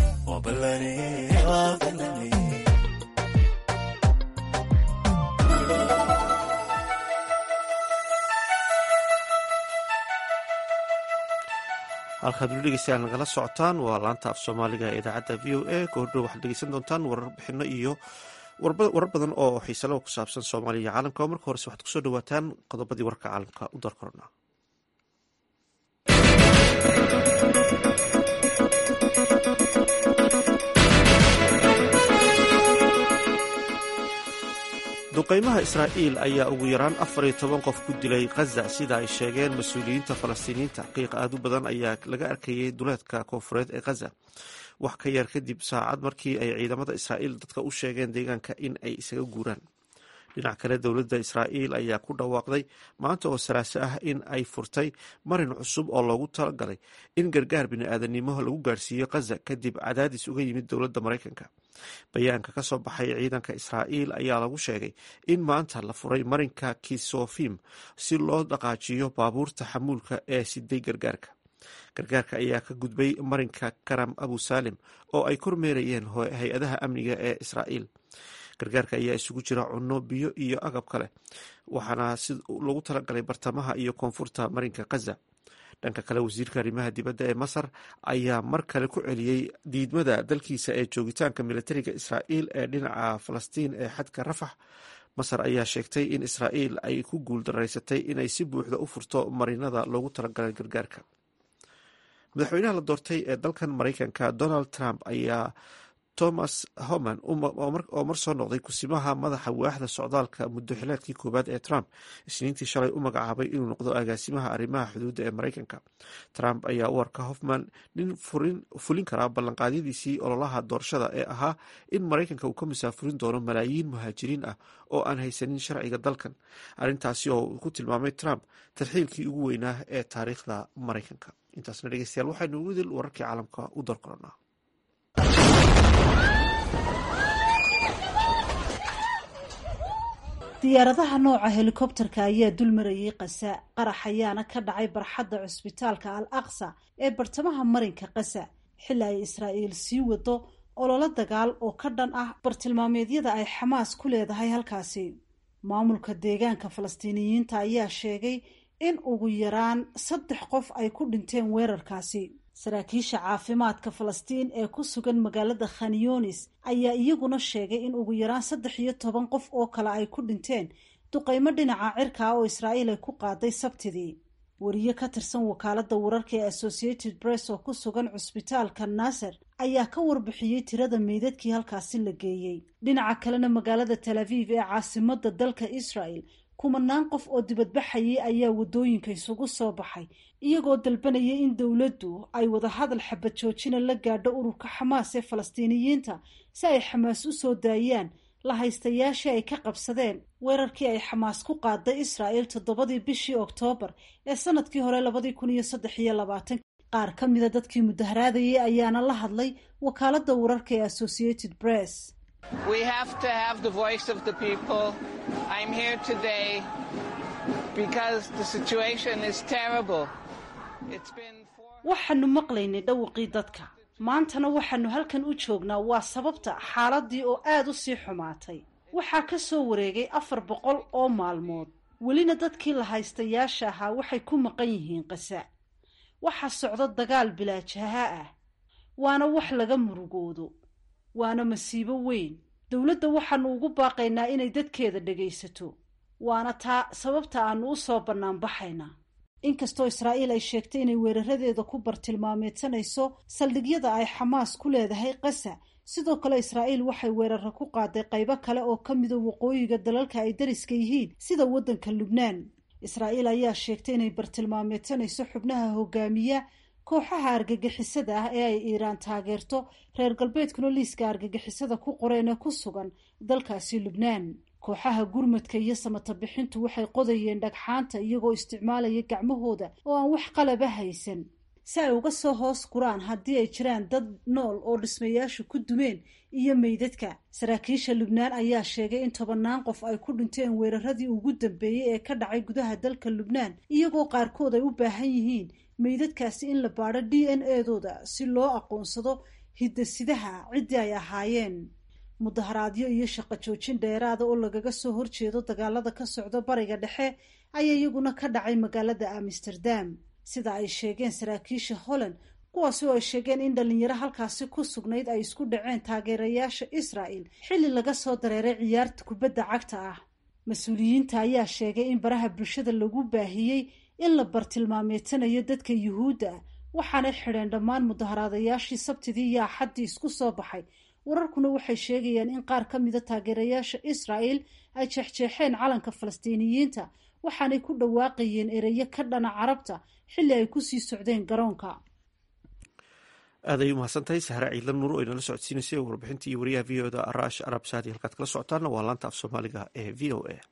halkaad weli dhegeystayaal nagala socotaan waa laanta af soomaaliga ee idaacadda v o a goordhow waxaad dhegeysan doontaan warbixino iyo warar badan oo xiisalo ku saabsan soomaaliya iyo caalamka marka horese waxaad kusoo dhawaataan qodobadii warka caalamka u dar korona duqaymaha israa'iil ayaa ugu yaraan afar iyo toban qof ku dilay khaza sida ay sheegeen mas-uuliyiinta falastiiniyiinta qiiq aad u badan ayaa laga arkayay duleedka koonfureed ee khaza wax ka yar kadib saacad markii ay ciidamada israa'iil dadka u sheegeen deegaanka in ay isaga guuraan dhinac kale dowladda israa'iil ayaa ku dhawaaqday maanta oo salaaso ah in ay furtay marin cusub oo loogu talagalay in gargaar bini-aadanimo lagu gaarhsiiyo khaza kadib cadaadis uga yimid dowladda maraykanka bayaanka ka soo baxay ciidanka israa'iil ayaa lagu sheegay in maanta la furay marinka kisofim si loo dhaqaajiyo baabuurta xamuulka ee siday gargaarka gargaarka ayaa ka gudbay marinka karam abu saalim oo ay kormeerayeen hay-adaha amniga ee israa'iil gargaarka ayaa isugu jira cunno biyo iyo agab kale waxaana si lagu talagalay bartamaha iyo koonfurta marinka khaza dhanka kale wasiirka arrimaha dibadda ee masar ayaa mar kale ku celiyey diidmada dalkiisa ee joogitaanka militariga israa'iil ee dhinaca falastiin ee xadka rafax masar ayaa sheegtay in israa'iil ay ku guuldaraysatay inay si buuxda u furto marinada loogu talagalay gargaarka madaxweynaha la doortay ee dalkan maraykanka donald trump ayaa thomas homan oo mar soo noqday kusimaha madaxa waaxda socdaalka muddo xileedkii koowaad ee trump isniintii shalay u magacaabay inuu noqdo agaasimaha arrimaha xuduudda ee maraykanka trump ayaa u arka hofman nin fulin karaa ballanqaadyadiisii ololaha doorashada ee ahaa in maraykanka uu ka musaafurin doono malaayiin muhaajiriin ah oo aan haysanin sharciga dalkan arrintaasi oo uu ku tilmaamay trump tarxiilkii ugu weynaa ee taariikhda maraykanka intaasna dhegeystayaal waxaynu ugu dil wararkii caalamka u dar koranaa diyaaradaha nooca helikobterka ayaa dul marayay kasa qarax ayaana ka dhacay barxadda cusbitaalka al aqsa ee bartamaha marinka kasa xilli ay israa'iil sii wado ololo dagaal oo ka dhan ah bartilmaameedyada ay xamaas ku leedahay halkaasi maamulka deegaanka falastiiniyiinta ayaa sheegay in ugu yaraan saddex qof ay ku dhinteen weerarkaasi saraakiisha caafimaadka falastiin ee ku sugan magaalada khan yunis ayaa iyaguna sheegay in ugu yaraan saddex iyo toban qof oo kale ay ku dhinteen duqaymo dhinaca cirka ah oo israa'iil ay ku qaaday sabtidii. wariye ka tirsan wakaaladda wararka ee associated press oo ku sugan cusbitaalka naaser ayaa ka warbixiyey tirada meydadkii halkaasi la geeyey. dhinaca kalena magaalada tel aviv ee caasimadda dalka israel kumanaan qof oo dibadbaxayay ayaa waddooyinka isugu soo baxay iyagoo dalbanaya in dowladdu ay wadahadal xabad joojina la gaadho ururka xamaas ee falastiiniyiinta si ay xamaas u soo daayaan la haystayaashii ay ka qabsadeen weerarkii ay xamaas ku qaaday israa'il toddobadii bishii oktoobar ee sanadkii hore labadii kun iyo saddex iyo labaatan. qaar ka mida dadkii mudaharaadayay ayaana la hadlay wakaaladda wararka ee associated press. We have to have the voice of the people. I'm here today because the situation is terrible. It's been waxaanu maqlaynay dhawaqii dadka maantana waxaanu halkan u joognaa waa sababta xaaladii oo aad u sii xumaatay. waxaa ka soo wareegay afar boqol oo maalmood welina dadkii la haystayaasha ahaa waxay ku maqan yihiin qasa. waxaa socda dagaal bilaajaha ah waana wax laga murugoodo waana masiibo weyn. dowladda waxaanu ugu baaqaynaa inay dadkeeda dhegaysato waana taa sababta aanu u soo bannaan baxaynaa. inkastoo israa'iil ay sheegtay inay weeraradeeda ku bartilmaameedsanayso saldhigyada ay xamaas ku leedahay qasa, sidoo kale israa'iil waxay weeraro ku qaaday qaybo kale oo ka mida waqooyiga dalalka ay dariska yihiin sida waddanka lubnaan. israa'iil ayaa sheegtay inay bartilmaameedsanayso xubnaha hogaamiya kooxaha argagixisada ah ee ay iiraan taageerto reer galbeedkuna liiska argagixisada ku qoreen ee ku sugan dalkaasi lubnaan. kooxaha gurmadka iyo samata bixintu waxay qodayeen dhagxaanta iyagoo isticmaalaya gacmahooda oo aan wax qalaba haysan si ay uga soo hoos guraan haddii ay jiraan dad nool oo dhismayaashu ku dumeen iyo meydadka. saraakiisha lubnaan ayaa sheegay in tobannaan qof ay ku dhinteen weeraradii ugu dambeeyey ee ka dhacay gudaha dalka lubnaan iyagoo qaarkood ay u baahan yihiin meydadkaasi in la baadho d n a-dooda si loo aqoonsado hidasidaha ciddii ay ahaayeen. mudaharaadyo iyo shaqo joojin dheeraada oo lagaga soo horjeedo dagaalada ka socda bariga dhexe ayaa iyaguna ka dhacay magaalada amsterdam sida ay sheegeen saraakiisha holland, kuwaasi oo ay sheegeen in dhalinyaro halkaasi ku sugnayd ay isku dhaceen taageerayaasha israa'il xilli laga soo dareeray ciyaarta kubadda cagta ah. mas-uuliyiinta ayaa sheegay in baraha bulshada lagu baahiyey in la bartilmaameedsanayo dadka yuhuudda ah waxaanay xidheen dhammaan mudaharaadayaashii sabtidii iyo axaddii isku soo baxay. wararkuna waxay sheegayaan in qaar ka mida taageerayaasha israa'il ay jeexjeexeen calanka falastiiniyiinta waxaanay ku dhawaaqayeen ereyo ka dhana carabta xilli ay kusii socdeen garoonka. aad ay u mahadsantahay sahre ciidla nuur oo inala socodsiinaysay warbixintii iyo wariyaha v o da araash arab saadi halkaad kala socotaana waa laanta af soomaaliga ee v o a.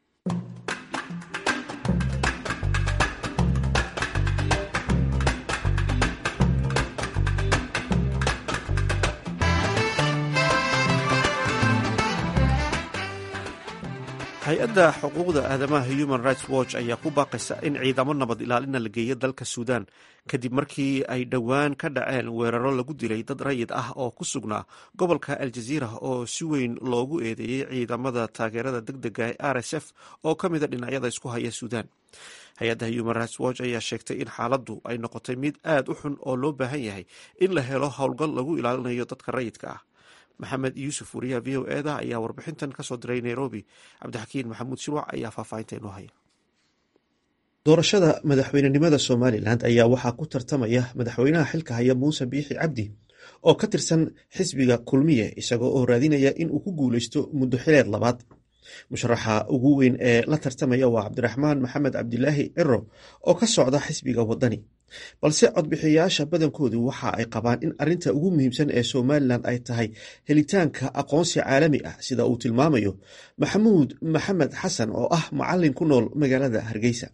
hay-adda xuquuqda aadamaha human rights watch ayaa ku baaqaysa in ciidamo nabad ilaalina la geeyo dalka suudaan kadib markii ay dhowaan ka dhaceen weeraro lagu dilay dad rayid ah oo ku sugnaa gobolka aljaziira oo si weyn loogu eedeeyey ciidamada taageerada deg dega ee r s f oo ka mida dhinacyada isku haya suudaan. hay-adda human rights watch ayaa sheegtay in xaaladdu ay noqotay mid aad u xun oo loo baahan yahay in la helo howlgal lagu ilaalinayo dadka rayidka ah. maxamed yuusuf wariyaha v o eda ayaa warbixintan kasoo diray nairobi. cabdixakiin maxamuud shirwac ayaa faahfaahinta inoo haya. doorashada madaxweynenimada somalilan ayaa waxaa ku tartamaya madaxweynaha xilka haya muuse biixi cabdi oo ka tirsan xisbiga kulmiye isagoo oo raadinaya in uu ku guuleysto muddo xileed labaad. musharaxa ugu weyn ee la tartamaya waa cabdiraxmaan maxamed cabdilaahi ciro oo ka socda xisbiga wadani, balse codbixiyayaasha badankoodu waxa ay qabaan in arinta ugu muhiimsan ee somalilan ay tahay helitaanka aqoonsi caalami ah, sida uu tilmaamayo maxamuud maxamed xasan oo ah macalin ku nool magaalada hargeysa.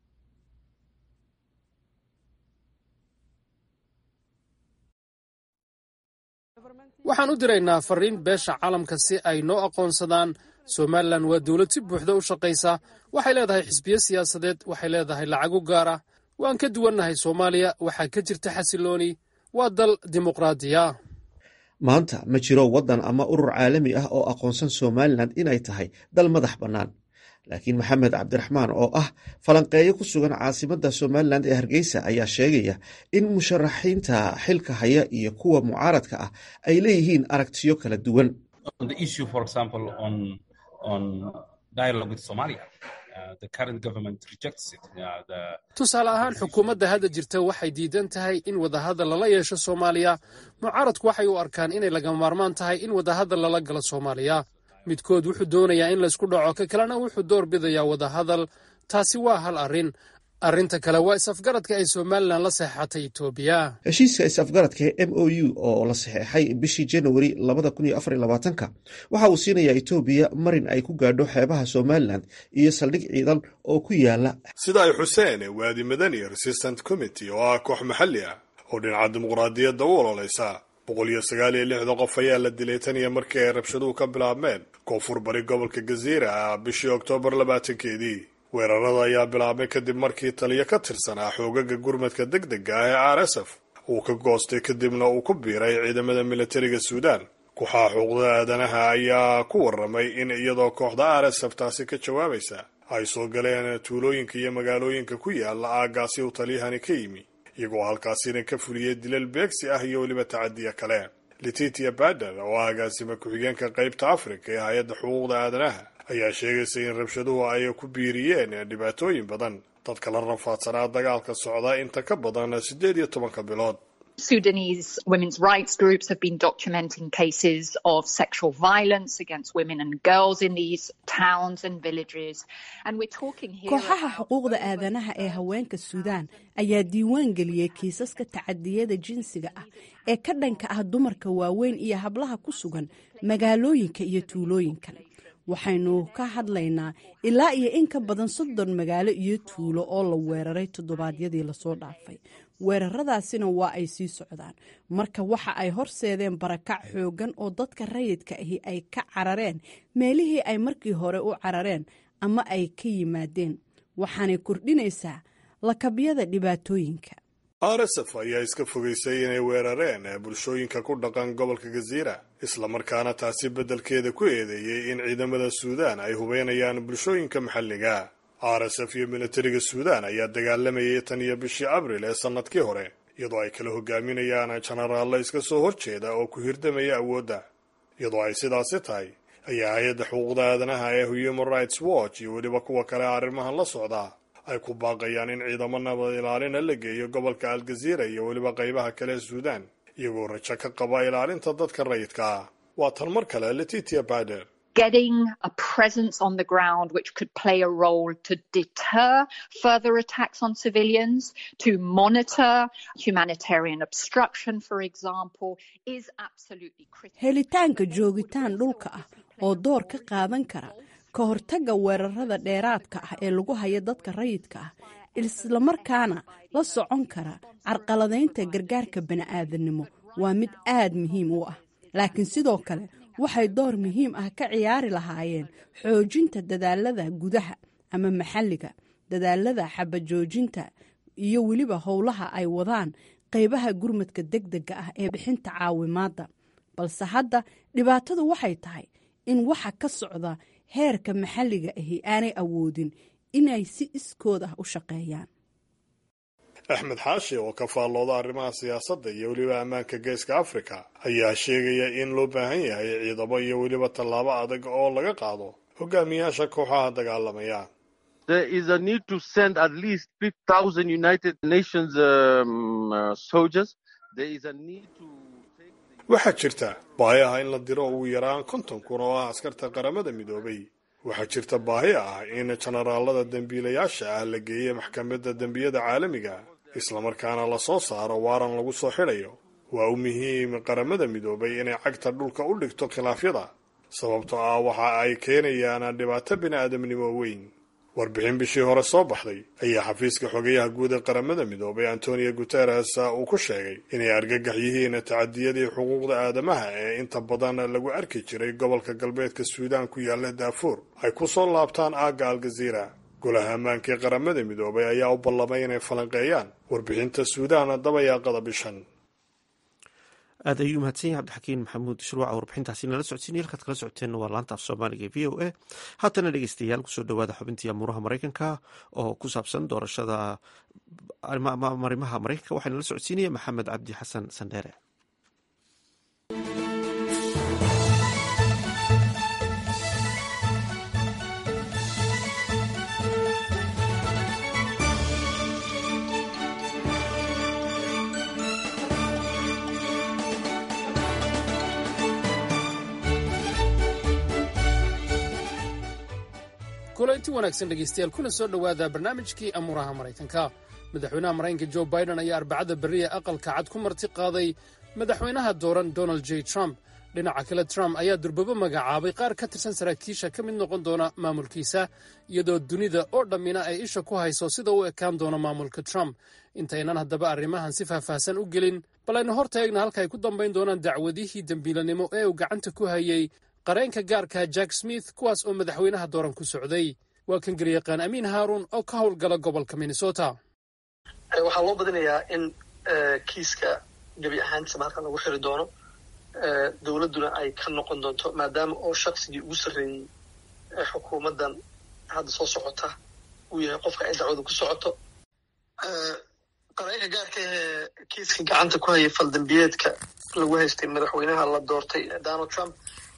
waxaan u diraynaa fariin beesha caalamka si ay noo aqoonsadaan. somalilan waa dowlad si buuxda u shaqaysa, waxay leedahay xisbiyo siyaasadeed, waxay leedahay lacago gaar ah. waan ka duwannahay soomaaliya, waxaa ka jirta xasilooni, waa dal dimuqraadiya. maanta ma jiro waddan ama urur caalami ah oo aqoonsan somalilan inay tahay dal madax bannaan, laakiin maxamed cabdiraxmaan oo ah falanqeeyo ku sugan caasimadda somalilan ee hargeysa ayaa sheegaya in musharaxiinta xilka haya iyo kuwa mucaaradka ah ay leeyihiin aragtiyo kala duwan. tusaale ahaan xukuumadda hadda jirta waxay diidan tahay in wadahadal lala yeesho soomaaliya. mucaaradku waxay u arkaan inay lagama maarmaan tahay in wadahadal lala galo soomaaliya. midkood wuxuu doonayaa in laysku dhaco, ka kalena wuxuu door bidayaa wadahadal. taasi waa hal arrin. arrinta kale waa is-afgaradka ay somalilan la saxeexatay etoobiya. heshiiska is-afgaradka m o u oo la saxeexay bishii januari labada kun iyo afar iyo labaatanka waxa uu siinayaa etoobiya marin ay ku gaadho xeebaha somalilan iyo saldhig ciidan oo ku yaala sida ay xuseen waadi madani resistant committee oo ah koox maxalli ah oo dhinaca dimuqraadiyadda u ololeysa. boqol iyo sagaal iyo lixdan qof ayaa la dilay tan iyo markii ay rabshaduhu ka bilaabmeen koonfur bari gobolka gaziira ah bishii oktoobar labaatankeedii. weerarada ayaa bilaabmay kadib markii taliyo ka tirsanaa xoogaga gurmadka degdega ah ee r s f uu ka goostay kadibna uu ku biiray ciidamada militariga suudaan. kooxaha xuquuqda aadanaha ayaa ku waramay in iyadoo kooxda r s f taasi ka jawaabaysa ay soo galeen tuulooyinka iyo magaalooyinka ku yaala aaggaasi uu taliyahani ka yimi, iyagoo halkaasina ka fuliyey dilal beegsi ah iyo weliba tacadiya kale. letitia bader oo ah agaasima ku-xigeenka qaybta afrika ee hay-adda xuquuqda aadanaha ayaa sheegaysa in rabshaduhu ay ku biiriyeen dhibaatooyin badan dadka la rafaadsanaa dagaalka socda inta ka badan siddeed iyo tobanka bilood. Sudanese women's rights groups have been documenting cases of sexual violence against women and girls in these towns and villages. And we're talking here kooxaha xuquuqda aadanaha ee haweenka Suudaan ayaa diiwaan geliyay kiisaska tacadiyada jinsiga ah ee ka dhanka ah dumarka waaweyn iyo hablaha ku sugan magaalooyinka iyo tuulooyinka. waxaynu ka hadlaynaa ilaa iyo in ka badan soddon magaalo iyo tuulo oo la weeraray toddobaadyadii lasoo dhaafay. weeraradaasina waa ay sii socdaan, marka waxa ay horseedeen barakac xoogan oo dadka rayidka ahi ay ka carareen meelihii ay markii hore u carareen ama ay ka yimaadeen, waxaanay kordhinaysaa lakabyada dhibaatooyinka. r s f ayaa iska fogeysay inay weerareen bulshooyinka ku dhaqan gobolka gaziira, islamarkaana taasi beddelkeeda ku eedeeyey in ciidamada suudaan ay hubeynayaan bulshooyinka maxalliga. r s f iyo militariga suudaan ayaa dagaalamayay tan iyo bishii abril ee sannadkii hore, iyadoo ay kala hogaaminayaan jenaraallo iska soo horjeeda oo ku hirdamaya awoodda. iyadoo ay sidaasi tahay ayaa hay-adda xuquuqda aadanaha ee human rights watch iyo weliba kuwa kale arrimahan la socdaa ay ku baaqayaan in ciidamo nabad ilaalina la geeyo gobolka algaziira iyo weliba qaybaha kale ee suudaan, iyagoo rajo ka qaba ilaalinta dadka rayidka ah. waa tan mar kale letitia bader. Getting a presence on the ground which could play a role to deter further attacks on civilians, to monitor humanitarian obstruction, for example, is absolutely critical. helitaanka joogitaan dhulka ah oo door ka qaadan kara ka hortagga weerarada dheeraadka ah ee lagu hayo dadka rayidka ah, islamarkaana la socon kara carqaladaynta gargaarka bani'aadanimo waa mid aad muhiim u ah. laakiin sidoo kale waxay door muhiim ah ka ciyaari lahaayeen xoojinta dadaalada gudaha ama maxalliga, dadaalada xabajoojinta iyo weliba howlaha ay wadaan qaybaha gurmadka degdega ah ee bixinta caawimaadda. balse hadda dhibaatadu waxay tahay in waxa ka socda heerka maxalliga ahi aanay awoodin inay si iskood ah u shaqeeyaan. axmed xaashi oo ka faallooda arrimaha siyaasadda iyo weliba ammaanka geeska afrika ayaa sheegaya in loo baahan yahay ciidamo iyo weliba tallaabo adag oo laga qaado hogaamiyaasha kooxaha dagaalamaya. There is a need to send at least fifty thousand United Nations um, uh, soldiers. There is a need to waxaa jirta baahi ah in la diro ugu yaraan konton kun oo ah askarta qaramada midoobay. waxaa jirta baahi ah in jenaraalada dembiilayaasha ah la geeyo maxkamadda dembiyada caalamiga, islamarkaana la soo saaro waaran lagu soo xidhayo. waa u muhiim qaramada midoobay inay cagta dhulka u dhigto khilaafyada, sababtoo ah waxa ay keenayaan dhibaato bini'aadamnimo weyn. warbixin bishii hore soo baxday ayaa xafiiska xogayaha guud ee qaramada midoobay antonio guterres uu ku sheegay inay argagax yihiin tacadiyadii xuquuqda aadamaha ee inta badan lagu arki jiray gobolka galbeedka suudaan ku yaala daafuur ay ku soo laabtaan aagga algaziira. golaha ammaanka ee qaramada midoobay ayaa u ballamay inay falanqeeyaan warbixinta suudaan dabayaaqada bishan. aad ayuu mahadsan yahay cabdixakiin maxamuud shirwaca warbixintaasi nala socodsiinaya halkaad kala socoteenna waa laanta af soomaaliga v o a haatana dhegeystayaal kusoo dhawaada xubintii amuuraha maraykanka oo ku saabsan doorashada marimaha maraykanka waxaa nala socodsiinaya maxamed cabdi xasan sandheere. kulanti wanaagsan dhegaystayaal kuna soo dhowaada barnaamijkii amuuraha maraykanka. madaxweynaha maraykanka joe biden ayaa arbacada berriya aqalka cad ku marti qaaday madaxweynaha dooran donald j trump. dhinaca kale trump ayaa durbabo magacaabay qaar ka tirsan saraakiisha ka mid noqon doona maamulkiisa iyadoo dunida oo dhammina ay isha ku hayso sida u ekaan doono maamulka trump. intaynan haddaba arrimahan si faahfaahsan u gelin bal aynu hor taegna halka ay ku dambayn doonaan dacwadihii dembiilanimo ee uu gacanta ku hayey qareenka gaarka jack smith kuwaas oo madaxweynaha dooran ku socday. waa kan garyaqaan amiin haaruun oo ka howlgala gobolka minnesota. waxaa loo badinayaa in kiiska gebi ahaantiisaba halkan lagu xiri doono dowladduna ay ka noqon doonto maadaama oo shaqsigii ugu sarreeyey xukuumaddan hadda soo socota uu yahay qofka ay dacwadu ku socoto. qareenka gaarka ee kiiska gacanta ku hayay faldambiyeedka lagu haystay madaxweynaha la doortay donald trump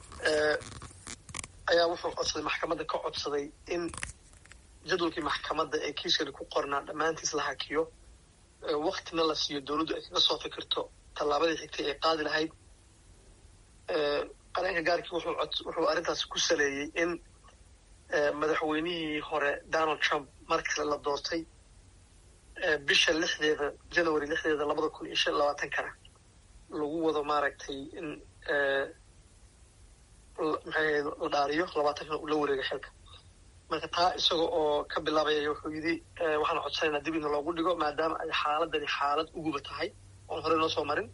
ayaa wuxuu codsaday maxkamadda ka codsaday in jadwalkii maxkamadda ee kiiskani ku qornaa dhammaantiis la hakiyo waktina la siiyo dowladdu ay kaga soo fikirto tallaabadii xigtay ay qaadi lahayd. qareenka gaarkii wuxuu arrintaasi ku saleeyey in madaxweynihii hore donald trump mar kale la doortay bisha lixdeeda january lixdeeda labada kun iyo shan labaatankana lagu wado maaragtay in maxay la dhaariyo labaatankana uu la wareegay xilka. marka taa isaga oo ka bilaabaya wuxuu yidhi waxaan codsanaynaa dib in loogu dhigo maadaama ay xaaladani xaalad uguba tahay oon horey noo soo marin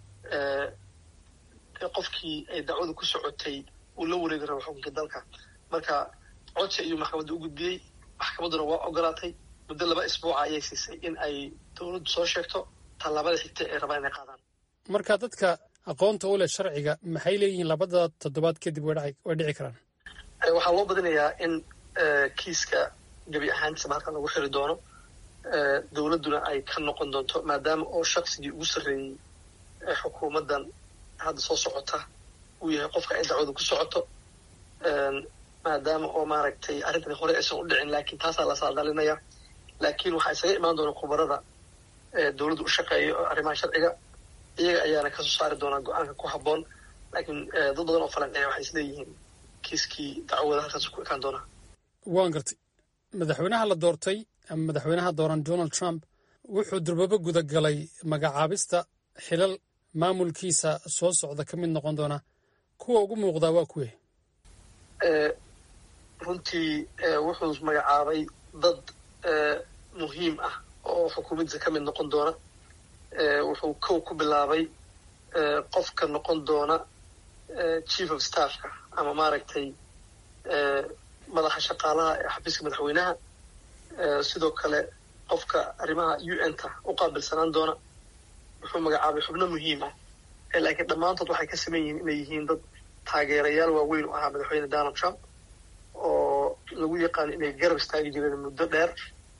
qofkii ay dacwadu ku socotay uu la wareegi rabo xukunka dalka. marka codsi ayuu maxkamadda u gudbiyey, maxkamadduna waa ogolaatay. muddo laba isbuuca ayay siisay in ay dowladdu soo sheegto tallaabada xigta ay rabaan inay qaadaan. marka dadka aqoonta u leh sharciga maxay leeyihiin labada toddobaad kadib way dhici karaan? waxaa loo badinayaa in kiiska gebi ahaantiisaba halkan lagu xiri doono dowladduna ay ka noqon doonto maadaama oo shaqsigii ugu sarreeyey xukuumaddan hadda soo socota uu yahay qofka ay dacwadu ku socoto. maadaama oo maaragtay arrintani hore aysan u dhicin laakiin taasaa la saadalinaya. laakiin waxaa isaga imaan doona khubarada dowladdu u shaqeeya oo arrimaha sharciga iyaga ayaana kasoo saari doonaa go-aanka ku habboon. laakiin dad badan oo falanceeya waxay isleeyihiin kiiskii dacwada halkaas ku ekaan doonaa. waan gartay madaxweynaha la doortay ama madaxweynaha dooran donald trump wuxuu durbabo gudagalay magacaabista xilal maamulkiisa soo socda ka mid noqon doona. kuwa ugu muuqdaa waa kuwe? runtii wuxuu magacaabay dad muhiim ah oo xukuumaddiisa ka mid noqon doona. wuxuu kow ku bilaabay qofka noqon doona chief of staffka ama maaragtay madaxa shaqaalaha ee xafiiska madaxweynaha. sidoo kale qofka arrimaha u n ta u qaabilsanaan doona. wuxuu magacaabay xubno muhiim ah laakiin dhammaantood waxay ka saman yihiin inay yihiin dad taageerayaal waaweyn u ahaa madaxweyne donald trump oo lagu yaqaano inay garab istaagi jireen muddo dheer.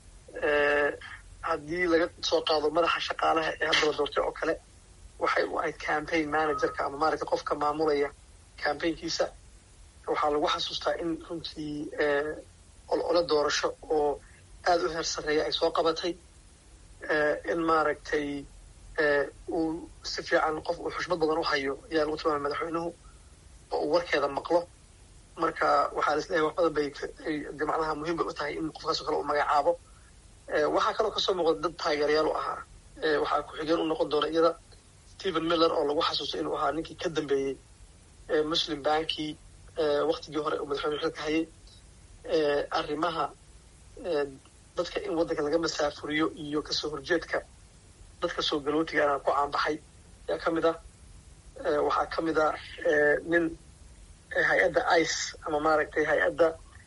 haddii laga soo qaado madaxa shaqaalaha ee hadda la doortay oo kale waxay u ahayd campaign managerka ama maaragtay qofka maamulaya campaignkiisa. waxaa lagu xasuustaa in runtii olole doorasho oo aada u heer sarreeya ay soo qabatay. in maaragtay uu si fiican qof uu xushmad badan u hayo ayaa lagu tilmaamay madaxweynuhu oo uu warkeeda maqlo. marka waxaa la isleeyahay wax badan bay de macnaha muhiim bay u tahay in qofkaasoo kale uu magacaabo. waxaa kaloo kasoo muuqda dad taageerayaal u ahaa. waxaa ku-xigeen u noqon doona iyada stephen miller oo lagu xasuusto inuu ahaa ninkii ka dambeeyey muslim banki waktigii hore uu madaxweyne xilka hayay. arrimaha dadka in waddanka laga masaafuriyo iyo kasoo horjeedka dadka soo galootigaana ku caanbaxay ayaa ka mid ah. waxaa ka mid ah nin hay-adda ice ama maaragtay hay-adda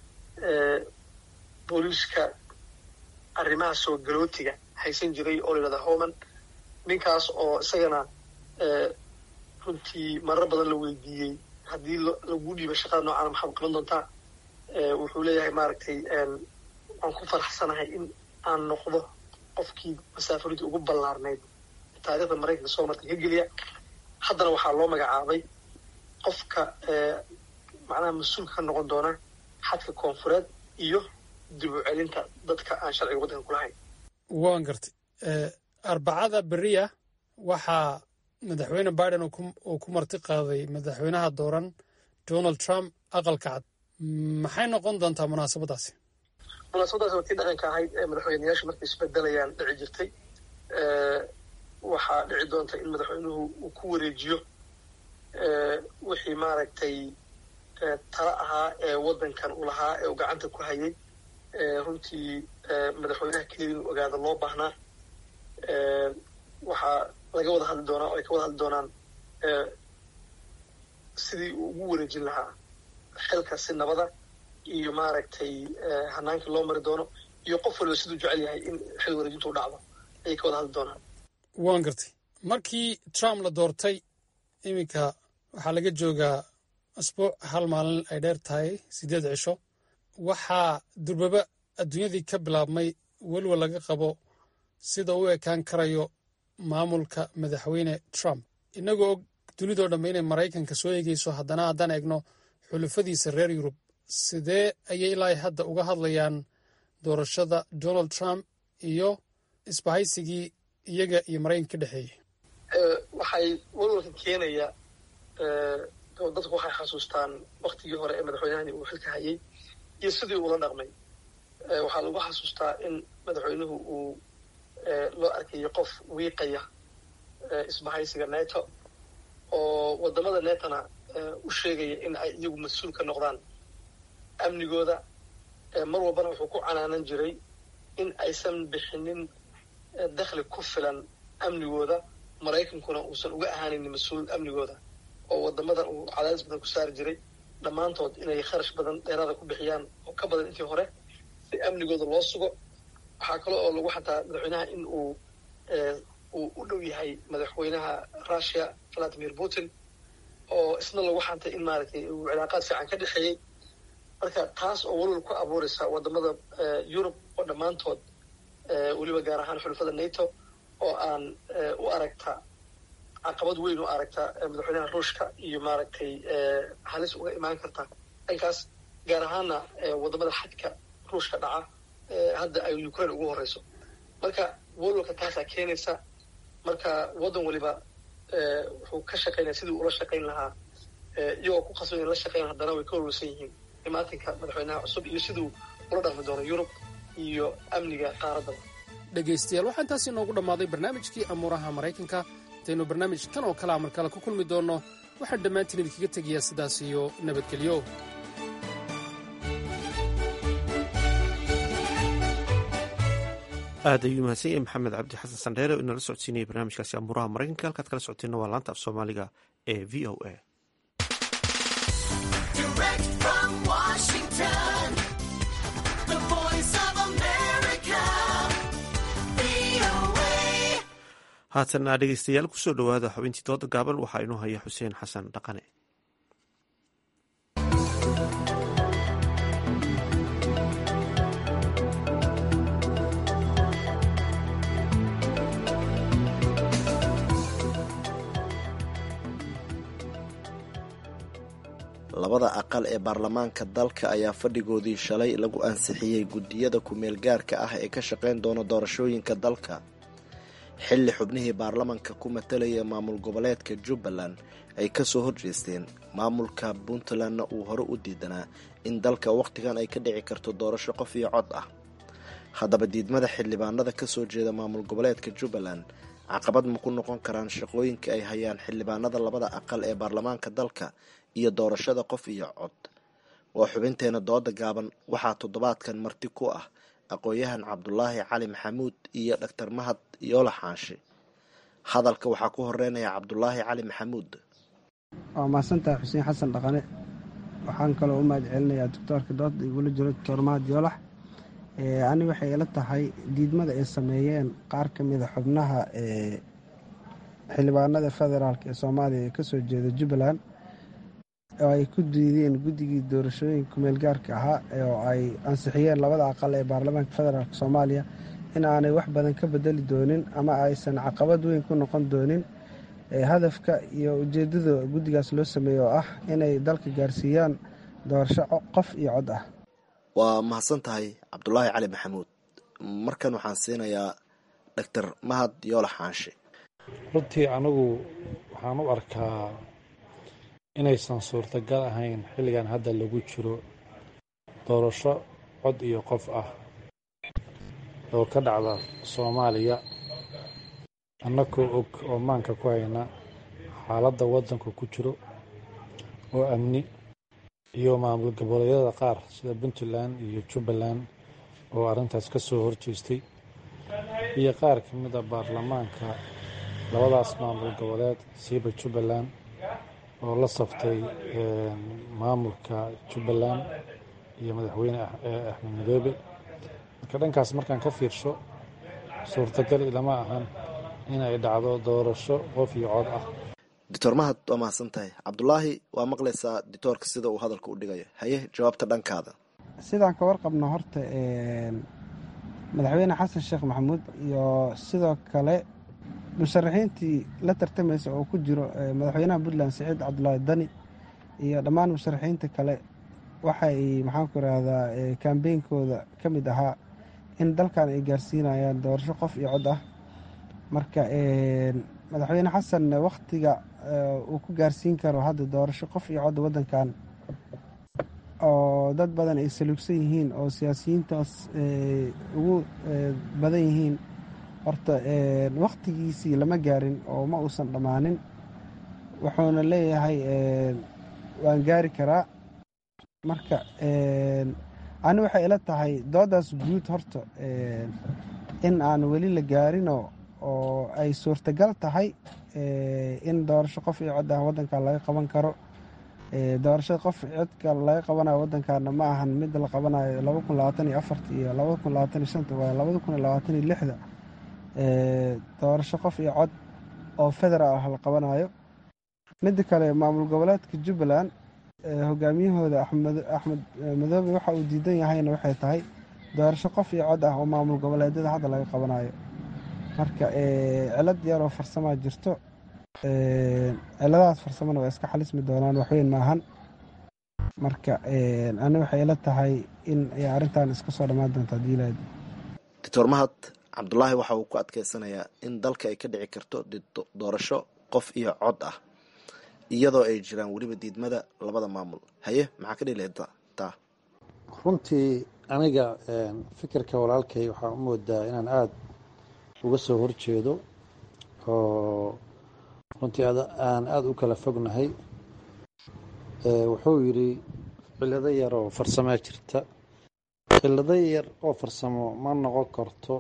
booliiska arrimaha soo galootiga haysan jiray oo la yidhahda homan. ninkaas oo isagana runtii marar badan la weydiiyey haddii lagu dhiibo shaqada noocaana maxaad qaban doontaa wuxuu leeyahay maaragtay waan ku faraxsanahay in aan noqdo qofkii masaafuridii ugu ballaarnayd taariikhda maraykanka soo martay ka geliya haddana waxaa loo magacaabay qofka macnaha mas-uulka ka noqon doona xadka koonfureed iyo dib u celinta dadka aan sharciga waddanka kulahayn waan gartay arbacada beriya waxaa madaxweyne biden uu ku marti qaaday madaxweynaha dooran donald trump aqalka cad maxay noqon doontaa munaasabadaasi munaasabadaasi waa tii dhaqanka ahayd ee madaxweyneyaashu markay isbedelayaan dhici jirtay waxaa dhici doonta in madaxweynuhu uu ku wareejiyo wixii maaragtay tala ahaa ee waddankan uu lahaa ee uu gacanta ku hayay runtii madaxweynaha keliya inuu ogaado loo baahnaa waxaa laga wada hadli doonaa oo ay ka wada hadli doonaan sidii uu ugu wareejin lahaa xilka si nabada iyo maaragtay hanaankii loo mari doono iyo qof waliba siduu jecel yahay in xil wareejintu u dhacdo ayay ka wada hadli doonaan waan gartay markii trump la doortay iminka waxaa laga joogaa asbuuc hal maalin ay dheer tahay siddeed cisho waxaa durbaba adduunyadii ka bilaabmay welwal laga qabo sida u ekaan karayo maamulka madaxweyne trump innagoo og dunidoo dhambe inay maraykanka soo eegayso haddana haddaan eegno xulufadiisa reer yurub sidee ayay ilaa hadda uga hadlayaan doorashada donald trump iyo isbahaysigii iyaga iyo maraykanka ka dhexeeyey waxay walwalka keenaya dadku waxay xasuustaan waktigii hore ee madaxweynahani uu xilka hayay iyo sidii uula dhaqmay waxaa lagu xasuustaa in madaxweynuhu uu loo arkayo qof wiiqaya isbahaysiga neto oo waddamada netona u sheegaya in ay iyagu mas-uul ka noqdaan amnigooda mar walbana wuxuu ku canaanan jiray in aysan bixinin dakhli ku filan amnigooda maraykankuna uusan uga ahaanin mas-uul amnigooda oo waddamada uu cadaadis badan ku saari jiray dhammaantood inay kharash badan dheeraada ku bixiyaan oo ka badan intii hore si amnigooda loo sugo waxaa kale oo lagu xataa madaxweynaha in uu uu u dhow yahay madaxweynaha russia valadimir putin oo isna lagu xantay in maaragtay uu cilaaqaad fiican ka dhexeeyey marka taas oo walwal ku abuuraysa waddamada yurub oo dhammaantood weliba gaar ahaan xulufada nato oo aan u aragta caqabad weyn u aragta madaxweynaha ruushka iyo maaragtay halis uga imaan karta dhankaas gaar ahaana waddamada xadka ruushka dhaca hadda ay ukraine ugu horeyso marka walwalka taasaa keenaysa marka waddan waliba wuxuu ka shaqaynaya sidii ula shaqayn lahaa iyagoo ku qasban in la shaqeyn haddana way ka walwalsan yihiin imaatinka madaxweynaha cusub iyo siduu ula dhaqmi doono yurub iyo amniga qaaraddaba dhegaystayaal waxaa intaasi inoogu dhammaaday barnaamijkii amuuraha maraykanka intaynu barnaamij kan oo kalea markale ku kulmi doonno waxaan dhammaantiin idinkaga tegayaa sidaas iyo nabadgelyo aad ayuu mahadsan yahay maxamed cabdi xasan sandheere oo inala socodsiinaya barnaamijkaasi amuuraha maraykanka halkaad kala socoteenna waa laanta af soomaaliga ee v o a haatana dhegeystayaal kusoo dhowaada xubintii dooda gaaban waxaa inoo haya xuseen xasan dhaqane. labada aqal ee baarlamaanka dalka ayaa fadhigoodii shalay lagu ansixiyey guddiyada ku-meel gaarka ah ee ka shaqayn doona doorashooyinka dalka xilli xubnihii baarlamanka ku matalaya maamul goboleedka jubbaland ay kasoo horjeesteen maamulka puntlandna uu hore u diidanaa in dalka wakhtigan ay ka dhici karto doorasho qof iyo cod ah. haddaba diidmada xildhibaanada kasoo jeeda maamul goboleedka jubbaland caqabad ma ku noqon karaan shaqooyinka ay hayaan xildhibaanada labada aqal ee baarlamaanka dalka iyo doorashada qof iyo cod? waa xubinteena dooda gaaban. waxaa toddobaadkan marti ku ah aqoon-yahan cabdulaahi cali maxamuud iyo dhaktar mahad yoolo xaanshe. hadalka waxaa ku horeynaya cabdulaahi cali maxamuud. waa mahadsantahay xuseen xasan dhaqane. waxaan kaloo u mahad celinayaa doctoorka dooda igula jiro doctor mahad yoolax. ani waxay ila tahay diidmada ay sameeyeen qaar ka mida xubnaha xildhibaanada federaalk ee soomaaliya ee kasoo jeeda jubbaland oo ay ku diideen guddigii doorashooyinka kumeelgaarka ahaa oo ay ansixiyeen labada aqal ee baarlamaanka federaalk soomaaliya in aanay wax badan ka bedeli doonin ama aysan caqabad weyn ku noqon doonin hadafka iyo ujeeddada guddigaas loo sameeyo oo ah inay dalka gaarsiiyaan doorasho qof iyo cod ah. waa mahadsan tahay cabdulaahi cali maxamuud. markan waxaan siinayaa doctor mahad yoolax xaanshe. runtii anigu waxaan u arkaa inaysan suurtagal ahayn xilligan hadda lagu jiro doorasho cod iyo qof ah oo ka dhacda soomaaliya annagoo og oo maanka ku hayna xaaladda waddanku ku jiro oo amni iyo maamul goboleedyada qaar sida puntland iyo jubbaland oo arrintaas ka soo horjeestay iyo qaar ka mid a baarlamaanka labadaas maamul goboleed siiba jubbaland oo la saftay maamulka jubbaland iyo madaxweyne axmed madoobe. marka dhankaas markaan ka fiirsho suurtagal ilama ahan inay dhacdo doorasho qof iyo cod ah. doctor mahad waa mahadsan tahay. cabdulaahi waa maqlaysaa dictoorka sida uu hadalka u dhigayo, haye jawaabta dhankaada. sidaan ka warqabno horta madaxweyne xasan sheekh maxamuud iyo sidoo kale musharaxiintii la tartamaysa oo ku jiro madaxweynaha puntland siciid cabdulaahi dani iyo dhammaan musharaxiinta kale waxay maxaanku irahdaa kambeynkooda ka mid ahaa in dalkan ay gaarsiinayaan doorasho qof iyo cod ah. marka madaxweyne xasan wakhtiga uu ku gaarsiin karo hadda doorasho qof iyo cod waddankan oo dad badan ay saluugsan yihiin oo siyaasiyiintaas ugu badan yihiin horta wakhtigiisii lama gaarin oo ma uusan dhammaanin. wuxuuna leeyahay waan gaari karaa. marka ani waxay ila tahay doodaas guud horta in aan weli la gaarinoo oo ay suurtagal tahay in doorasho qof iyo cod ah waddankan laga qaban karo. doorashada qof codka laga qabanayo waddankaana ma ahan mid la qabanayo laba kun labaatan iyo afarta iyo laba kun labaatan iyo shanta waa labada kun labaatan iyo lixda doorasho qof iyo cod oo federaal ah la qabanayo. midda kale maamul goboleedka jubbaland hogaamiyahooda axmed madoobe waxa uu diidan yahayna waxay tahay doorasho qof iyo cod ah oo maamul goboleedyada hadda laga qabanayo. marka cilad yaroo farsamaa jirto, ciladahaas farsamona waa iska xalismi doonaan, waxweyn maahan. marka ani waxay ila tahay in ay arrintan iska soo dhammaan doonto haddii ilaahdo. doctor mahad cabdulaahi waxa uu ku adkeysanayaa in dalka ay ka dhici karto doorasho qof iyo cod ah iyadoo ay jiraan weliba diidmada labada maamul. haye maxaa ka dhileeda taa? runtii aniga fikirka walaalkay waxaan u moodaa inaan aada uga soo horjeedo oo runtii aan aada u kala fognahay. wuxuu yidhi cilado yar oo farsamaa jirta. cilado yar oo farsamo ma noqon karto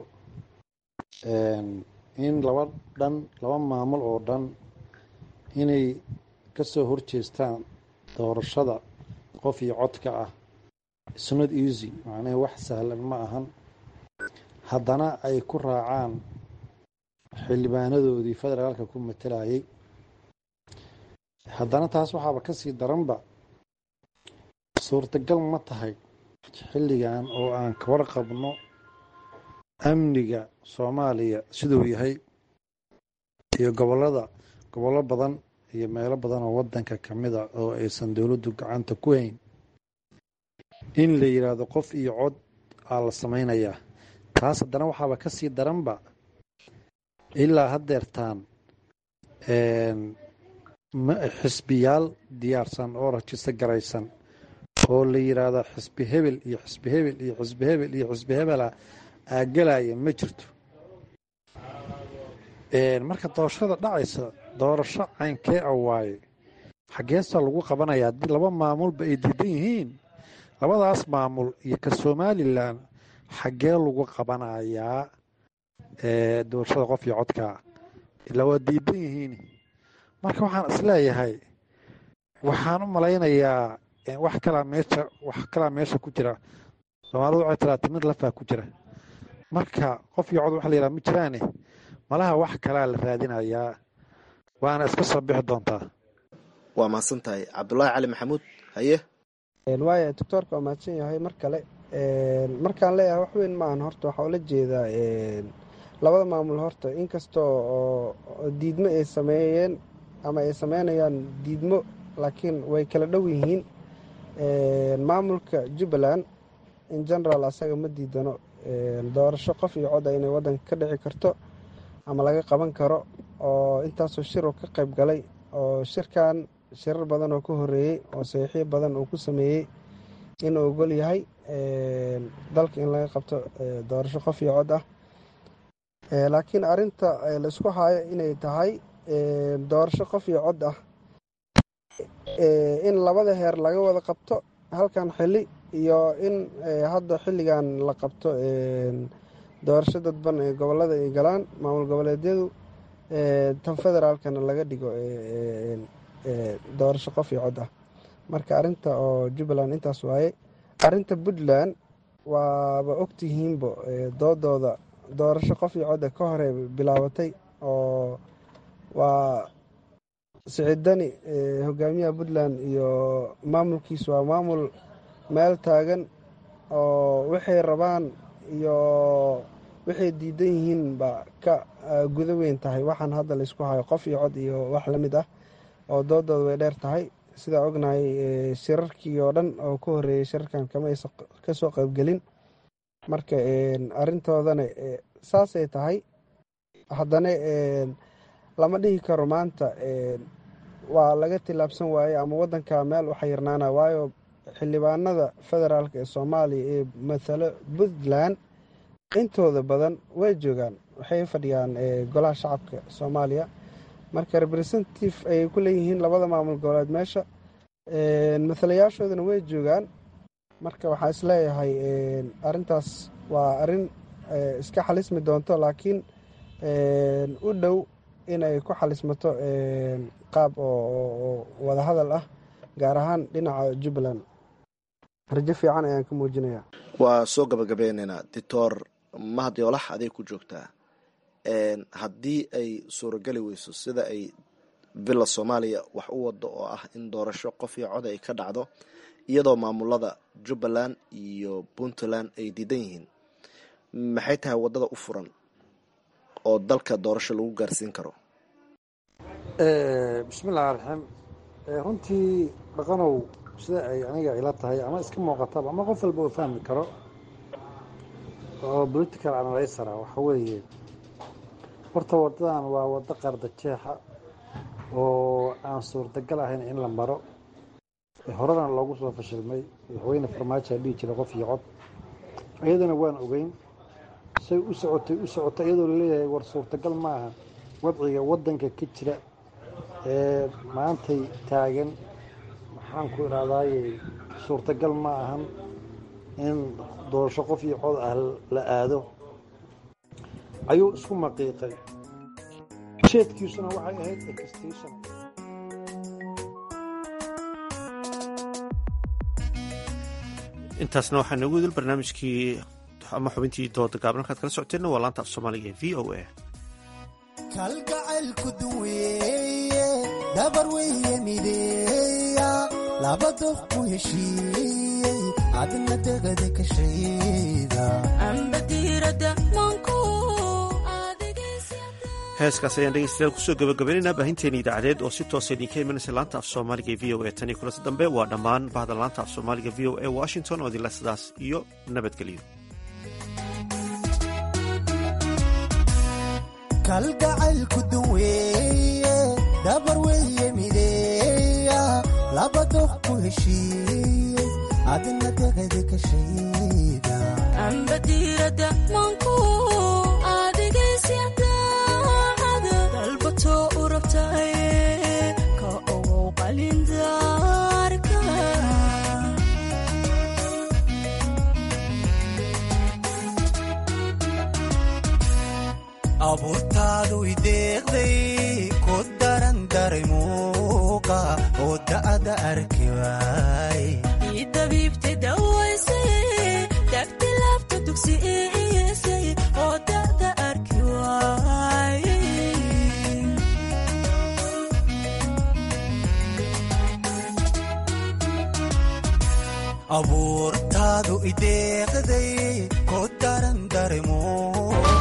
in laba dhan laba maamul oo dhan inay ka soo horjeestaan doorashada qof iyo codka ah. It's not easy, macnaheedu wax sahlan ma ahan. haddana ay ku raacaan xildhibaanadoodii federaalka ku matalayay. haddana taas waxaaba ka sii daranba suurtagal ma tahay xilligan oo aan ka warqabno amniga soomaaliya siduu yahay iyo gobolada gobollo badan iyo meelo badan oo waddanka ka mid a oo aysan dowladdu gacanta ku hayn in la yidhaahdo qof iyo cod aa la samaynayaa. taas haddana waxaaba ka sii daranba ilaa haddeertaan xisbiyaal diyaarsan oo rajisto garaysan oo la yidhaahdo xisbi hebel iyo xisbi hebel iyo xisbi hebel iyo xisbi hebela aa gelaya ma jirto. marka doorashada dhacaysa doorasho caynkee a waaye xaggeesa lagu qabanaya haddii laba maamulba ay diidan yihiin? labadaas maamul iyo ka somalilan xaggee lagu qabanayaa doorashada qof iyo codkaa? ilaa waa diidan yihiin. marka waxaan isleeyahay waxaan u malaynayaa wax kalaa meesha wax kalaa meesha ku jira. soomaalidu waxay tiraa timid lafaa ku jira. marka qof iyo cod waxa la yidhaha ma jiraane malaha wax kalaa la raadinayaa waana iska soo bixi doontaa. waa mahadsan tahay cabdulaahi cali maxamuud haye. waaya doctoorka waa mahadsan yahay mar kale. markaan leeyahay wax weyn maahan horta waxaa ula jeedaa labada maamul horta inkastoo oo diidmo ay sameeyeen ama ay sameynayaan diidmo laakiin way kala dhow yihiin. maamulka jubbaland in general asaga ma diidano doorasho qof iyo cod inay waddanka ka dhici karto ama laga qaban karo oo intaasoo shir uu ka qayb galay oo shirkan shirar badan oo ka horeeyey oo saxiixyo badan uu ku sameeyey inuu ogol yahay dalka in laga qabto doorasho qof iyo cod ah. laakiin arinta la isku hayo inay tahay doorasho qof iyo cod ah in labada heer laga wada qabto halkan xili iyo in hadda xilligan la qabto doorasho dadban ee gobolada ay galaan maamul goboleedyadu tan federaalkana laga dhigo doorasho qof iyo cod ah. marka arinta oo jubbaland intaas waaye. arinta puntland waaba ogtihiinbo doodooda doorasho qof iyo cod ka hore bilaabatay oo waa siciidani hogaamiyaha puntland iyo maamulkiisa waa maamul meel taagan oo waxay rabaan iyo waxay diidan yihiin ba ka guda weyn tahay waxaan hadda laysku hayo qof iyo cod iyo wax la mid ah oo doodooda way dheer tahay. sidaa ognahay shirarkii oo dhan oo ka horeeyey shirarkan kama aysa ka soo qaybgelin. marka arintoodana saasay tahay haddana lama dhihi karo maanta waa laga tilaabsan waaye ama waddanka meel u xayirnaana waayo xildhibaanada federaalka ee soomaaliya ee matalo puntland intooda badan way joogaan waxay fadhiyaan golaha shacabka soomaaliya. marka representative ayay ku leeyihiin labada maamul goboleed meesha matalayaashoodana way joogaan. marka waxaa isleeyahay arintaas waa arin iska xalismi doonto laakiin u dhow inay ku xalismato qaab oo wadahadal ah gaar ahaan dhinaca jubbaland. rajo fiican ayaan ka muujinaya. waa soo gabagabeynaynaa doctor mahad yoolax aday ku joogtaa haddii ay suurageli weyso sida ay villa soomaaliya wax u wado oo ah in doorasho qof iyo cod ay ka dhacdo iyadoo maamulada jubbaland iyo puntland ay diidan yihiin maxay tahay wadada u furan oo dalka doorasho lagu gaarsiin karo? bismillahi raxmaan runtii dhaqanow sida ay aniga ila tahay ama iska muuqataba ama qof walba uu fahmi karo oo political analyzer ah waxa weeye horta wadadan waa wado qarda jeexa oo aan suurtagal ahayn in la maro horadan loogu soo fashilmay madaxweyne farmaajo dhihi jiray qof iyo cod iyadana waan ogeyn say u socotay u socotay iyadoo laleeyahay war suurtagal maaha wadciga wadanka ka jira ee maantay taagan maxaan ku idhahdaaye suurtagal ma ahan in doorasho qof iyo cod ah la aado ayuu isku maqiiqay jeedkiisuna waxay ahayd extension. intaasna waxaa noogu idil barnaamijkii ama xubintii dooda gaaban halkaad kala socoteenna waa laanta af soomaaliga ee v o a. kalgacaylku duweeye dabar weye mideeya laba dof ku heshiiyey adna degada ka shayda heeskaas ayaan dhegeystayaal kusoo gabagabaynaynaa baahinteena idaacadeed oo si toosa idinka imanaysa laanta af soomaaliga ee v o a tan iyo kulanta dambe waa dhammaan bahda laanta af soomaaliga v o a washington oo idinle sidaas iyo nabadgelyo. kalgacaylku duweeye dabar weye mideeya laba dof ku heshiiyey adna degada ka shayda abuurtaadu ideeqday ku daran daray muuqa oo da'da arki waay idabiibta dawayse dagti laabta dugsi iisay oo da'da arki waay abuurtaadu ideeqday ku daran daremo